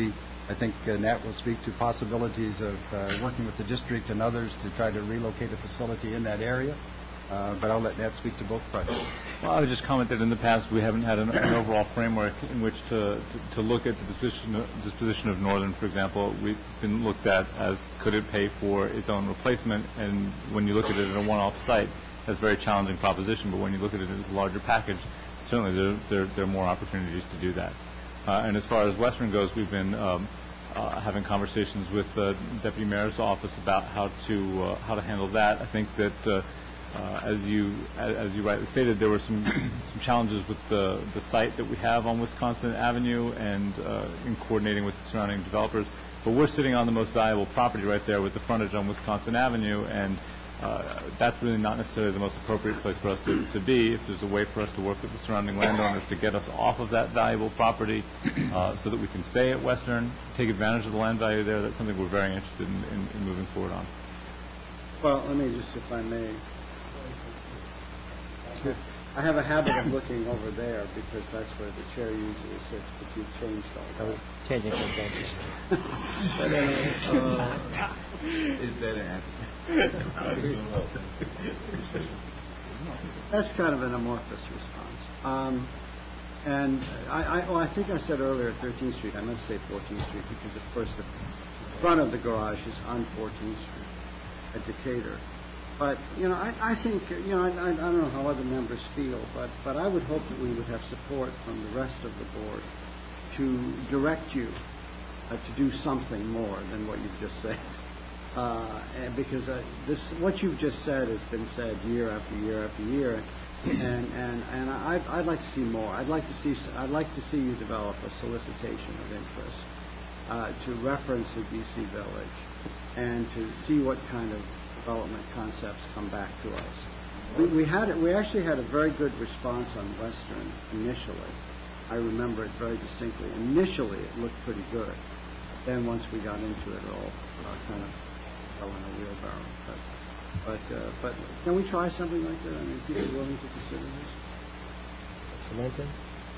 I think Nat will speak to possibilities of working with the district and others to try to relocate a facility in that area. But I'll let Nat speak to both projects. Well, I would just comment that in the past we haven't had an overall framework in which to look at the disposition of Northern, for example. We've been looked at as could it pay for its own replacement, and when you look at it at a one-off site, that's a very challenging proposition, but when you look at it as a larger package, certainly there are more opportunities to do that. And as far as Western goes, we've been having conversations with the Deputy Mayor's office about how to handle that. I think that as you rightly stated, there were some challenges with the site that we have on Wisconsin Avenue and in coordinating with the surrounding developers. But we're sitting on the most valuable property right there with the frontage on Wisconsin Avenue, and that's really not necessarily the most appropriate place for us to be. If there's a way for us to work with the surrounding landowners to get us off of that valuable property so that we can stay at Western, take advantage of the land value there, that's something we're very interested in moving forward on. Well, let me just, if I may. I have a habit of looking over there because that's where the chair usually sits, but you've changed all that. Changing some benches. Is that an That's kind of an amorphous response. And I think I said earlier 13th Street. I meant to say 14th Street because, of course, the front of the garage is on 14th Street at Decatur. But, I think, I don't know how other members feel, but I would hope that we would have support from the rest of the board to direct you to do something more than what you've just said. And because what you've just said has been said year after year after year, and I'd like to see more. I'd like to see you develop a solicitation of interest to reference the DC Village and to see what kind of development concepts come back to us. We actually had a very good response on Western initially. I remember it very distinctly. Initially, it looked pretty good. Then once we got into it, all kind of fell in a wheelbarrow. But can we try something like that? I mean, people are willing to consider this?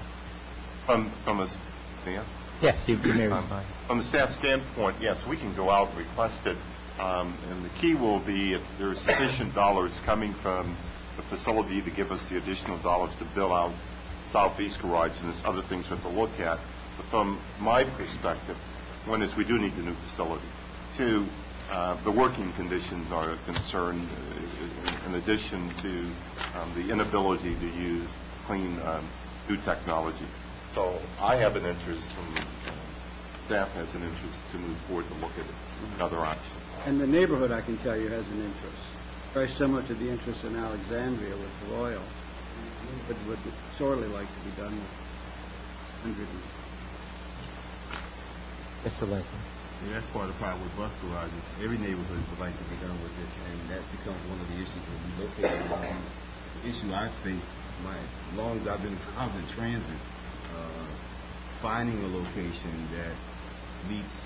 Yes, you may respond. From the staff standpoint, yes, we can go out and request it. And the key will be if there's sufficient dollars coming from the facility to give us the additional dollars to build out southeast garage, and there's other things we have to look at. But from my perspective, one is we do need the new facility. Two, the working conditions are a concern in addition to the inability to use clean new technology. So I have an interest, staff has an interest to move forward to look at another option. And the neighborhood, I can tell you, has an interest. Very similar to the interest in Alexandria with the Royal. But would sorely like to be done with 100. Mr. Lincoln. Yeah, that's part of the problem with bus garages. Every neighborhood would like to be done with it, and that becomes one of the issues when we locate it. The issue I've faced, as long as I've been involved in transit, finding a location that meets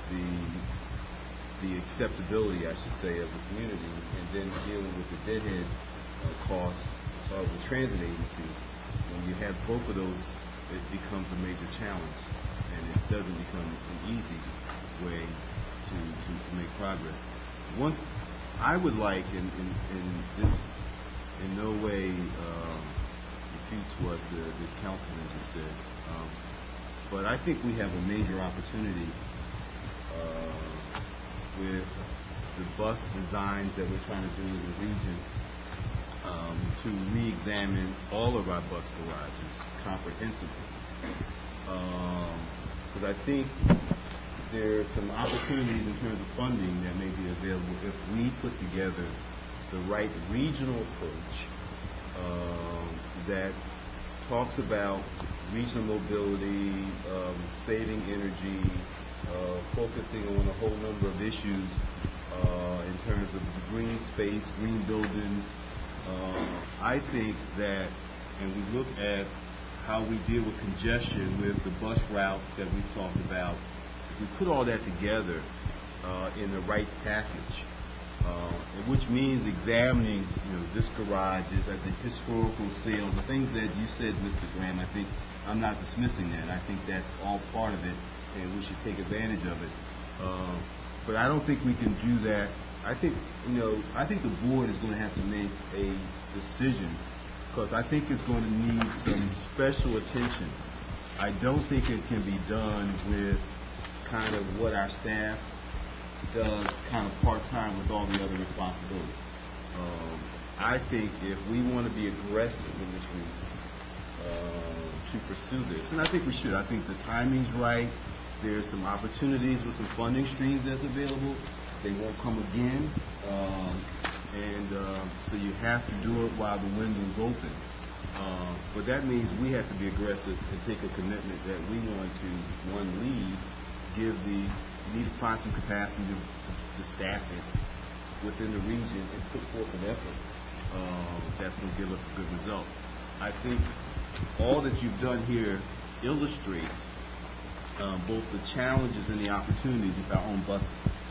the acceptability, I should say, of the community, and then dealing with the deadhead costs of the transit agency. When you have both of those, it becomes a major challenge, and it doesn't become an easy way to make progress. One, I would like, and this in no way refutes what the councilman just said, but I think we have a major opportunity with the bus designs that we're trying to do in the region to re-examine all of our bus garages comprehensively. Because I think there are some opportunities in terms of funding that may be available if we put together the right regional approach that talks about regional mobility, saving energy, focusing on a whole number of issues in terms of green space, green buildings. I think that, and we look at how we deal with congestion with the bus routes that we've talked about, if we put all that together in the right package, which means examining, this garages at the historical sales, the things that you said, Mr. Graham. I think I'm not dismissing that. I think that's all part of it. and we should take advantage of it. But I don't think we can do that. I think the board is going to have to make a decision, because I think it's going to need some special attention. I don't think it can be done with kind of what our staff does kind of part-time with all the other responsibilities. I think if we want to be aggressive in this region to pursue this, and I think we should. I think the timing's right. There's some opportunities with some funding streams that's available. They won't come again. So you have to do it while the window's open. But that means we have to be aggressive and take a commitment that we want to, one, lead, need to find some capacity to staff it within the region and put forth an effort that's going to give us a good result. I think all that you've done here illustrates both the challenges and the opportunities with our own buses.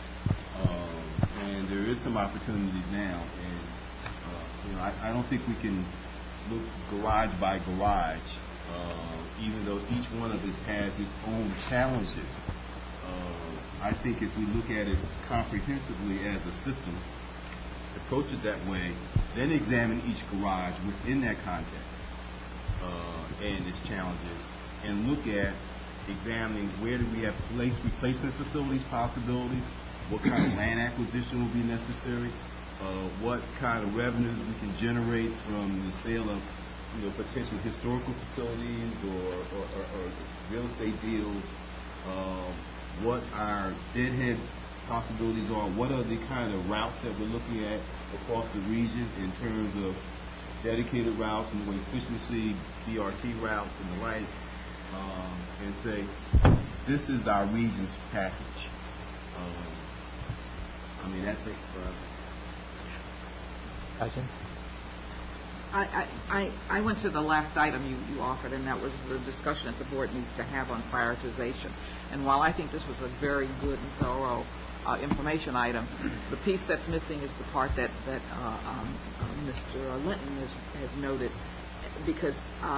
And there is some opportunities now, and I don't think we can look garage by garage, even though each one of us has its own challenges. I think if we look at it comprehensively as a system, approach it that way, then examine each garage within that context and its challenges, and look at examining where do we have replacement facilities possibilities, what kind of land acquisition will be necessary, what kind of revenues we can generate from the sale of potential historical facilities or real estate deals, what our deadhead possibilities are, what are the kind of routes that we're looking at across the region in terms of dedicated routes, more efficiency, BRT routes and the like, and say, this is our region's package. That takes forever. I went to the last item you offered, and that was the discussion that the board needs to have on prioritization. And while I think this was a very good and thorough information item, the piece that's missing is the part that Mr. Linton has noted, because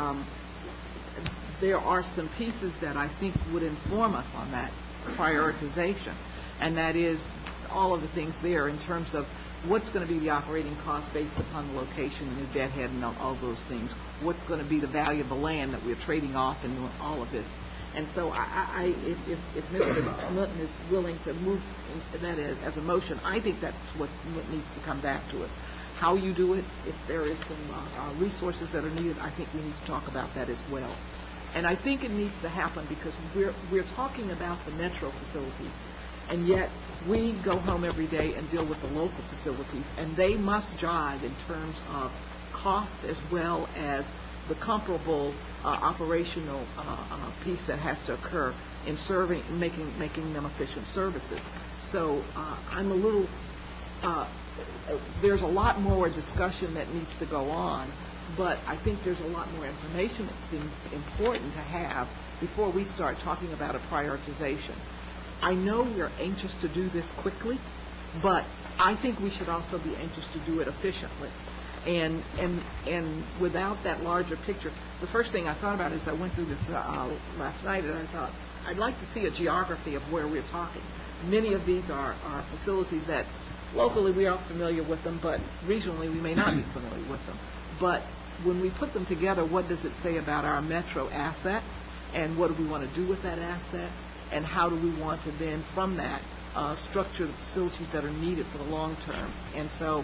there are some pieces that I think would inform us on that prioritization, and that is all of the things there in terms of what's going to be the operating cost based upon the location and the deadhead and all those things. What's going to be the value of the land that we're trading off and all of this. And so if Mr. Linton is willing to move that as a motion, I think that's what needs to come back to us. How you do it, if there is some resources that are needed, I think we need to talk about that as well. And I think it needs to happen because we're talking about the metro facilities, and yet we go home every day and deal with the local facilities, and they must jive in terms of cost as well as the comparable operational piece that has to occur in making them efficient services. So I'm a little. There's a lot more discussion that needs to go on, but I think there's a lot more information that's important to have before we start talking about a prioritization. I know we're anxious to do this quickly, but I think we should also be anxious to do it efficiently. And without that larger picture, the first thing I thought about is I went through this last night, and I thought, I'd like to see a geography of where we're talking. Many of these are facilities that locally we are familiar with them, but regionally we may not be familiar with them. But when we put them together, what does it say about our metro asset, and what do we want to do with that asset, and how do we want to then, from that, structure the facilities that are needed for the long term? And so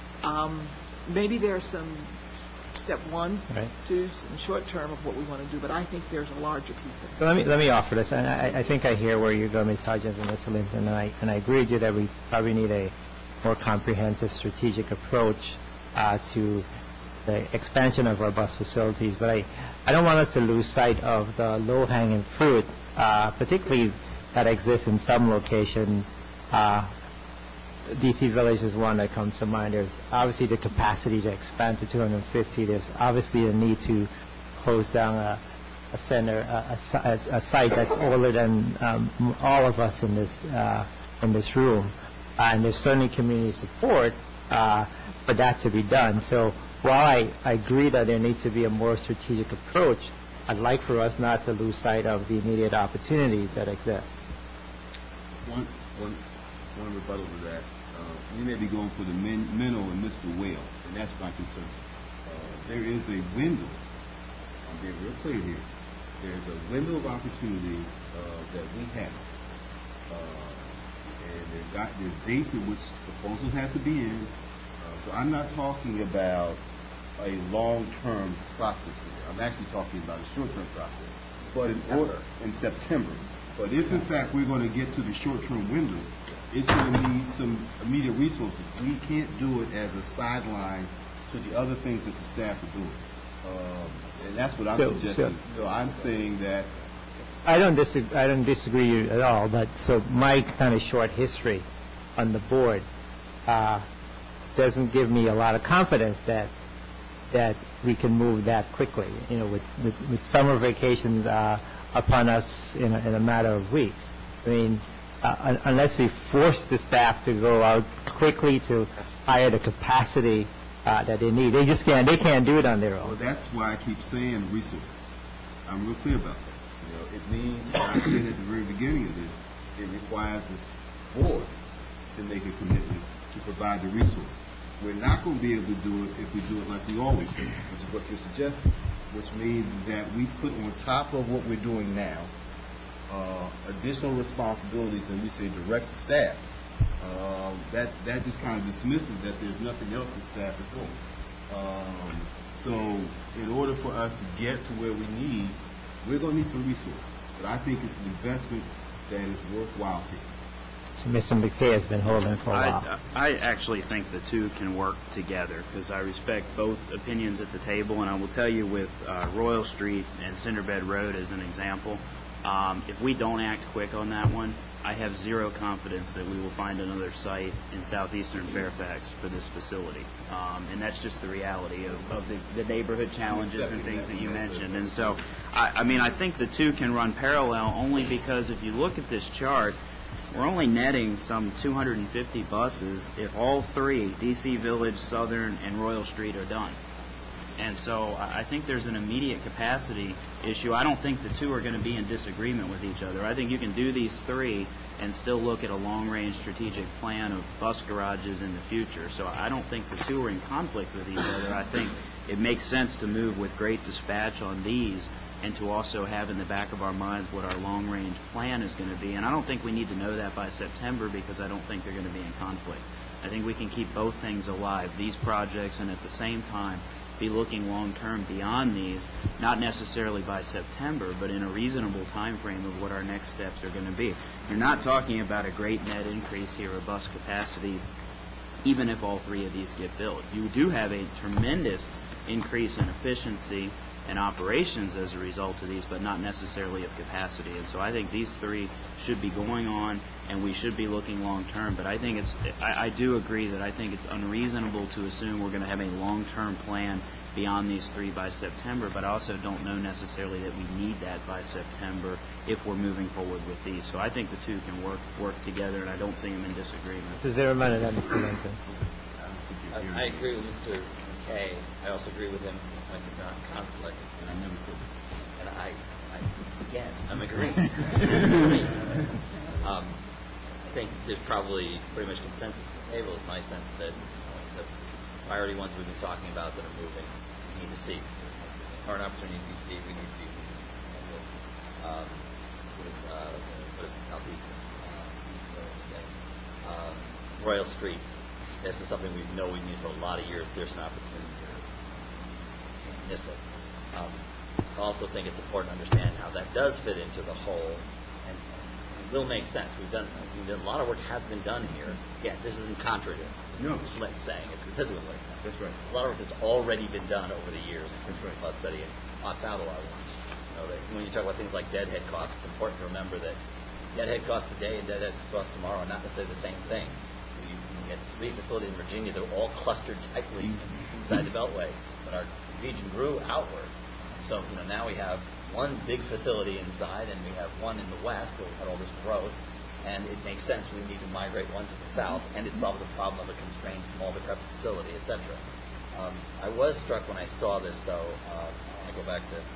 maybe there are some step ones, twos, and short term of what we want to do, but I think there's a larger piece of it. Let me offer this, and I think I hear where you're going, Ms. Hodgins and Mr. Linton, and I agree with you that we probably need a more comprehensive strategic approach to the expansion of our bus facilities, but I don't want us to lose sight of the low-hanging fruit, particularly that exists in some locations. DC Village is one that comes to mind. There's obviously the capacity to expand to 250. There's obviously a need to close down a site that's older than all of us in this room. And there's certainly community support for that to be done. So while I agree that there needs to be a more strategic approach, I'd like for us not to lose sight of the immediate opportunities that exist. One rebuttal to that. We may be going for the minnow and Mr. Whale, and that's my concern. There is a window. I'm being real clear here. There's a window of opportunity that we have, and there's dates in which proposals have to be in. So I'm not talking about a long-term process here. I'm actually talking about a short-term process. But in September. But if in fact we're going to get to the short-term window, it's going to need some immediate resources. We can't do it as a sideline to the other things that the staff are doing. And that's what I'm suggesting. So I'm saying that I don't disagree at all, but so my kind of short history on the board doesn't give me a lot of confidence that we can move that quickly. You know, with summer vacations upon us in a matter of weeks. I mean, unless we force the staff to go out quickly to hire the capacity that they need, they just can't. They can't do it on their own. Well, that's why I keep saying resources. I'm real clear about that. You know, it means, and I said at the very beginning of this, it requires this board to make a commitment to provide the resources. We're not going to be able to do it if we do it like we always do, which is what you're suggesting, which means that we put on top of what we're doing now additional responsibilities, and we say direct the staff. That just kind of dismisses that there's nothing else that staff is doing. So in order for us to get to where we need, we're going to need some resources. But I think it's an investment that is worthwhile here. So Mr. McKay has been holding for a while. I actually think the two can work together because I respect both opinions at the table, and I will tell you with Royal Street and Cinderbed Road as an example, if we don't act quick on that one, I have zero confidence that we will find another site in southeastern Fairfax for this facility. And that's just the reality of the neighborhood challenges and things that you mentioned. And so, I mean, I think the two can run parallel only because if you look at this chart, we're only netting some 250 buses if all three, DC Village, Southern, and Royal Street, are done. And so I think there's an immediate capacity issue. I don't think the two are going to be in disagreement with each other. I think you can do these three and still look at a long-range strategic plan of bus garages in the future. So I don't think the two are in conflict with each other. I think it makes sense to move with great dispatch on these and to also have in the back of our minds what our long-range plan is going to be. And I don't think we need to know that by September because I don't think they're going to be in conflict. I think we can keep both things alive, these projects, and at the same time be looking long-term beyond these, not necessarily by September, but in a reasonable time frame of what our next steps are going to be. You're not talking about a great net increase here of bus capacity, even if all three of these get built. You do have a tremendous increase in efficiency and operations as a result of these, but not necessarily of capacity. And so I think these three should be going on, and we should be looking long-term. But I think I do agree that I think it's unreasonable to assume we're going to have a long-term plan beyond these three by September, but I also don't know necessarily that we need that by September if we're moving forward with these. So I think the two can work together, and I don't see them in disagreement. Is there a minute, Mr. Lincoln? I agree with Mr. McKay. I also agree with him when it's not conflict. And I never said that. And again, I'm agreeing. I think there's probably pretty much consensus at the table. It's my sense that the priority ones we've been talking about that are moving, we need to see. Current opportunities we see, we need to be with Southeast Royal Street. This is something we know we need for a lot of years. There's an opportunity here. Can't miss it. I also think it's important to understand how that does fit into the whole, and it will make sense. A lot of work has been done here. Again, this isn't contrary to what I'm saying. It's consistent with what I'm saying. That's right. A lot of work has already been done over the years. That's right. Bus study and pops out a lot of ones. When you talk about things like deadhead costs, it's important to remember that deadhead costs today and deadhead costs tomorrow are not necessarily the same thing. You get three facilities in Virginia, they're all clustered tightly inside the Beltway, but our region grew outward. So now we have one big facility inside, and we have one in the west where we've had all this growth, and it makes sense we need to migrate one to the south, and it solves the problem of a constrained, small, decrepit facility, etc. I was struck when I saw this, though. I want to go back to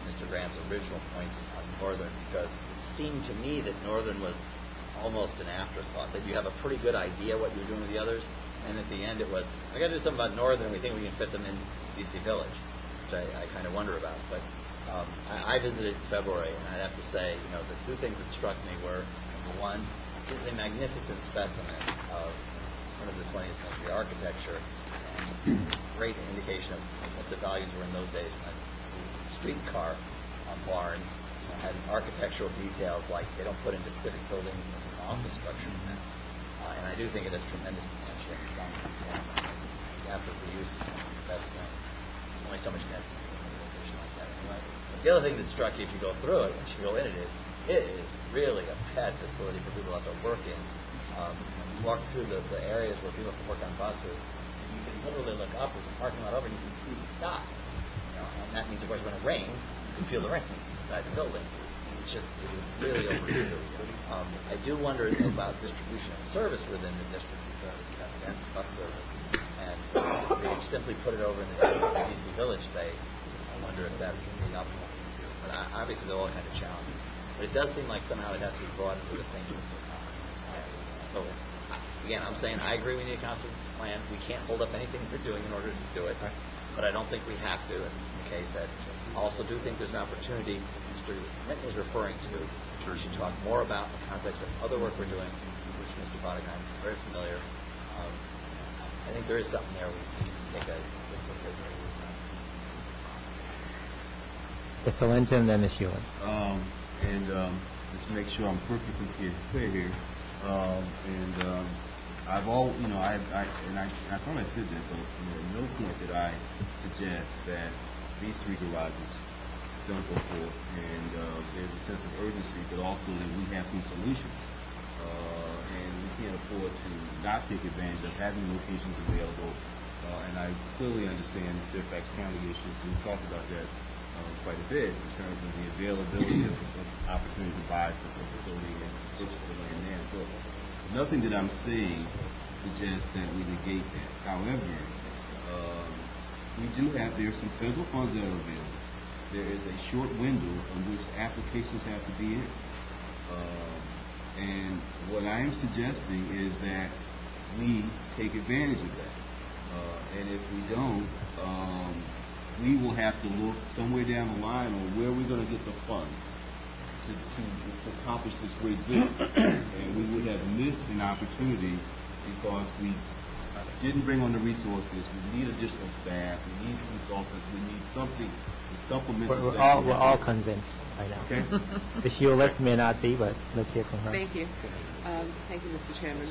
Mr. Graham's original points on Northern, because it seemed to me that Northern was almost an afterthought, that you have a pretty good idea what you were doing with the others, and at the end it was, I got to do something about Northern, we think we can fit them in DC Village, which I kind of wonder about. But I visited in February, and I'd have to say, the two things that struck me were, number one, it is a magnificent specimen of one of the 20th century architecture, and great indication of what the values were in those days when the streetcar barn had architectural details like they don't put into civic building office structures now. And I do think it has tremendous potential in some form. After the use of investment, there's only so much density in a location like that anyway. But the other thing that struck you if you go through it, once you go in it is really a pet facility for people out there working. When you walk through the areas where people can work on buses, you can literally look up, there's a parking lot over, and you can see the sky. And that means, of course, when it rains, you can feel the rain inside the building. It was really overdue. I do wonder about distribution of service within the district, because you have dense bus service, and they simply put it over in the DC Village space. I wonder if that's the optimal thing to do. But obviously, they're all kind of challenging. But it does seem like somehow it has to be brought into the thinking of the comprehensive plan. So, again, I'm saying I agree we need a comprehensive plan. We can't hold up anything we're doing in order to do it. But I don't think we have to, as Mr. McKay said. I also do think there's an opportunity Mr. Minton is referring to. We should talk more about in the context of other work we're doing, which Mr. Boddigan is very familiar. I think there is something there we can take a look at. Mr. Linton, then Ms. Hewlett. Just to make sure I'm perfectly clear here, I've all, I thought I said that, but at no point did I suggest that these three garages don't go forward, and there's a sense of urgency, but also that we have some solutions, and we can't afford to not take advantage of having locations available, and I clearly understand Fairfax County issues, and we talked about that quite a bit in terms of the availability of opportunity to buy a facility and purchase the land there. So nothing that I'm saying suggests that we negate that. However, we do have, there's some federal funds that are available. There is a short window in which applications have to be in. And what I am suggesting is that we take advantage of that. And if we don't, we will have to look somewhere down the line on where we're going to get the funds to accomplish this great vision. And we would have missed an opportunity because we didn't bring on the resources. We need additional staff. We need consultants. We need something to supplement the staff. We're all convinced right now. Okay. Ms. Hewlett may not be, but let's hear from her. Thank you. Thank you, Mr. Chairman.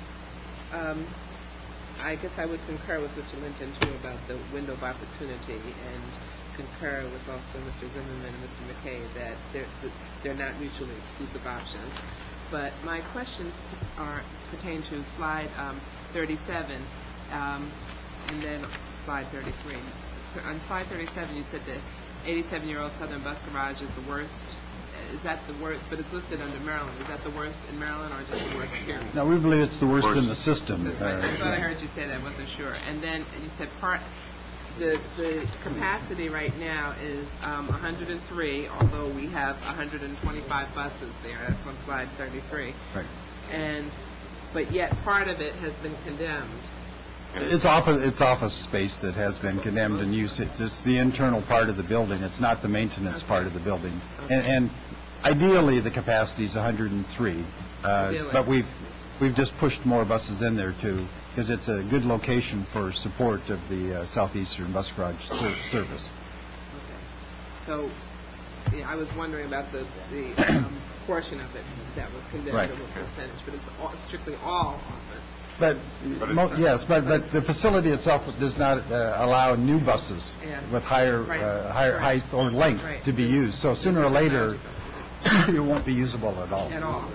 I guess I would concur with Mr. Linton, too, about the window of opportunity, and concur with also Mr. Zimmerman and Mr. McKay that they're not mutually exclusive options. But my questions pertain to slide 37 and then slide 33. On slide 37, you said the 87-year-old Southern Bus Garage is the worst. Is that the worst? But it's listed under Maryland. Is that the worst in Maryland or just the worst here? No, we believe it's the worst in the system. I thought I heard you say that. I wasn't sure. And then you said the capacity right now is 103, although we have 125 buses there. That's on slide 33. Right. But yet part of it has been condemned. It's office space that has been condemned and used. It's the internal part of the building. It's not the maintenance part of the building. And ideally, the capacity is 103. But we've just pushed more buses in there too, because it's a good location for support of the Southeastern Bus Garage service. Okay. So I was wondering about the portion of it that was condemned, right. What percentage, but it's strictly all office. But the facility itself does not allow new buses with higher height or length to be used. So sooner or later, it won't be usable at all. At all.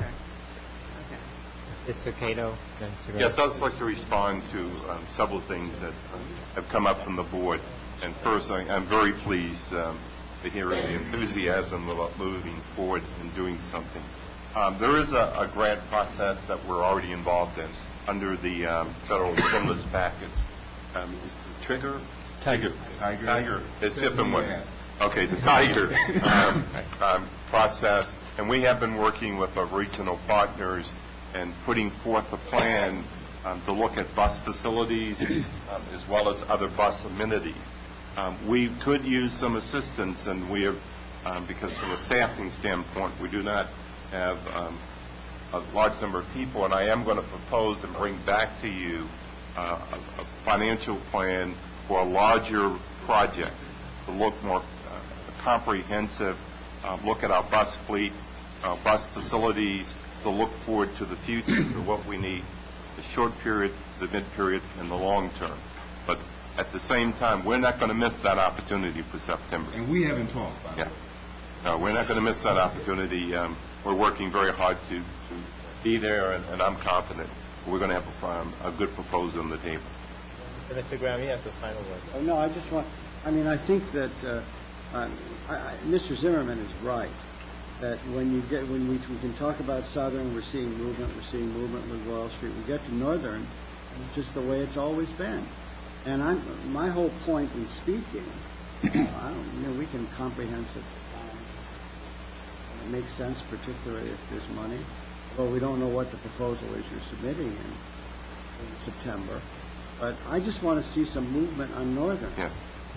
Okay. Mr. Cato. Yes, I'd just like to respond to several things that have come up from the board. And first, I'm very pleased to hear the enthusiasm about moving forward and doing something. There is a grant process that we're already involved in under the federal stimulus package. Tiger. It's different ones. Okay, the Tiger process, and we have been working with our regional partners and putting forth a plan to look at bus facilities as well as other bus amenities. We could use some assistance, and we have, because from a staffing standpoint, we do not have a large number of people, and I am going to propose and bring back to you a financial plan for a larger project to look more comprehensive, look at our bus fleet, bus facilities, to look forward to the future for what we need, the short period, the mid-period, and the long term. But at the same time, we're not going to miss that opportunity for September. And we haven't talked, by the way. No, we're not going to miss that opportunity. We're working very hard to be there, and I'm confident we're going to have a good proposal on the table. Mr. Graham, you have the final word. No, I just want, I think that Mr. Zimmerman is right, that when we can talk about Southern, we're seeing movement with Royal Street. We get to Northern, it's just the way it's always been. And my whole point in speaking, we can comprehensive plan. It makes sense, particularly if there's money. Well, we don't know what the proposal is you're submitting in September. But I just want to see some movement on Northern. Yes.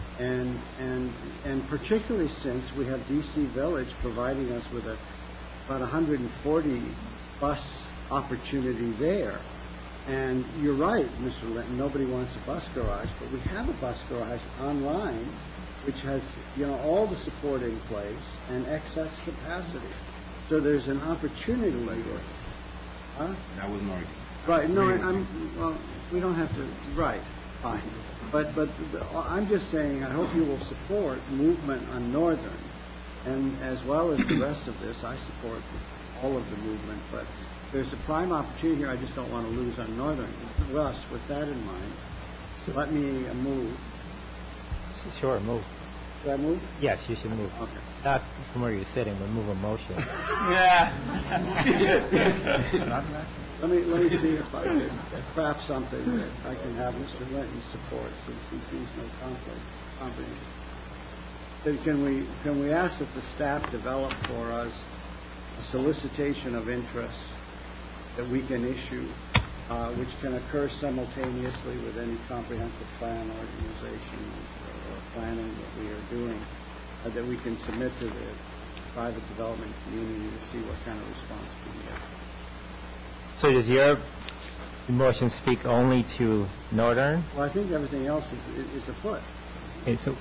And particularly since we have D.C. Village providing us with about 140 bus opportunity there. And you're right, Mr. Linton, nobody wants a bus garage, but we have a bus garage online which has, all the support in place and excess capacity. So there's an opportunity here. Huh? That wasn't arguing. Right. No, well, we don't have to. Right. Fine. But I'm just saying, I hope you will support movement on Northern, and as well as the rest of this, I support all of the movement. But there's a prime opportunity here. I just don't want to lose on Northern. Russ, with that in mind, let me move. Sure, move. Should I move? Yes, you should move. Okay. Not from where you're sitting, but move a motion. Let me see if I can craft something that I can have Mr. Linton support, since he sees no conflict. Then can we ask that the staff develop for us a solicitation of interest that we can issue, which can occur simultaneously with any comprehensive plan organization or planning that we are doing, that we can submit to the private development community to see what kind of response we get. So does your motion speak only to Northern? Well, I think everything else is afoot. Okay, so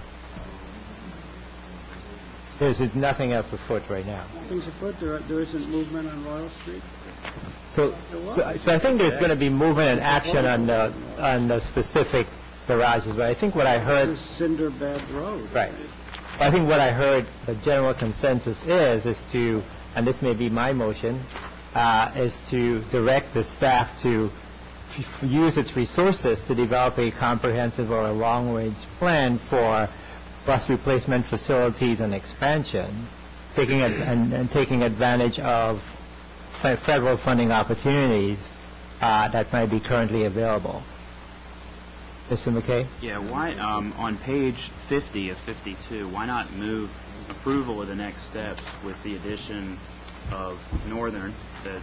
there's nothing else afoot right now. Nothing's afoot. There isn't movement on Royal Street. So I think there's going to be movement and action on the specific garages. But I think what I heard is Cinder Bed Road. Right. I think what I heard the general consensus is to, and this may be my motion, is to direct the staff to use its resources to develop a comprehensive or a long-range plan for bus replacement facilities and expansion, taking advantage of federal funding opportunities that might be currently available. Mr. McKay? Yeah, why, on page 50 of 52, why not move approval of the next steps with the addition of Northern that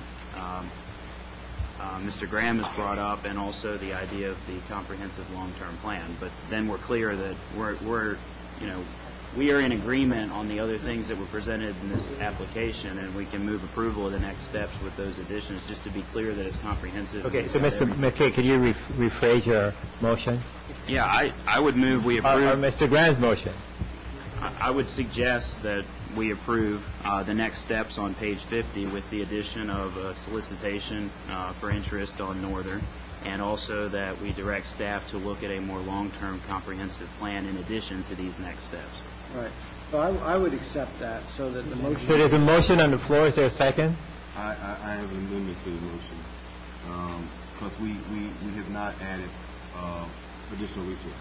Mr. Graham has brought up, and also the idea of the comprehensive long-term plan. But then we're clear that we are in agreement on the other things that were presented in this application, and we can move approval of the next steps with those additions, just to be clear that it's comprehensive. Okay, so Mr. McKay, could you rephrase your motion? Yeah, I would move we approve. Or Mr. Graham's motion. I would suggest that we approve the next steps on page 50 with the addition of a solicitation for interest on Northern, and also that we direct staff to look at a more long-term comprehensive plan in addition to these next steps. Right. So I would accept that, so that the motion... So there's a motion on the floor. Is there a second? I have an amendment to the motion, because we have not added additional resources.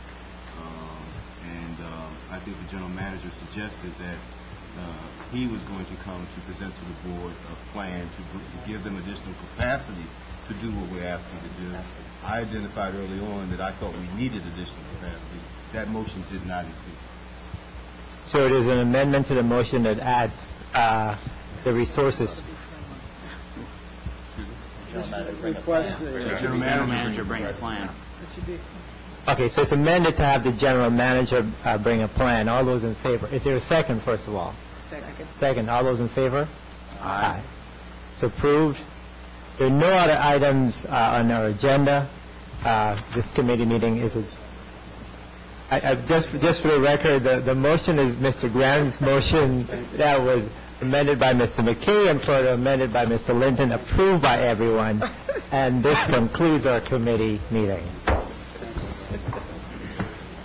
And I think the general manager suggested that he was going to come to present to the board a plan to give them additional capacity to do what we're asking to do. I identified early on that I thought we needed additional capacity. That motion did not include. So it is an amendment to the motion that adds the resources. Request the General manager bring a plan. Okay, so it's amended to have the general manager bring a plan. All those in favor? Is there a second, first of all? Second. Second. All those in favor? Aye. It's approved. There are no other items on our agenda. This committee meeting is just for the record, the motion is Mr. Graham's motion that was amended by Mr. McKay and further amended by Mr. Linton, approved by everyone. And this concludes our committee meeting.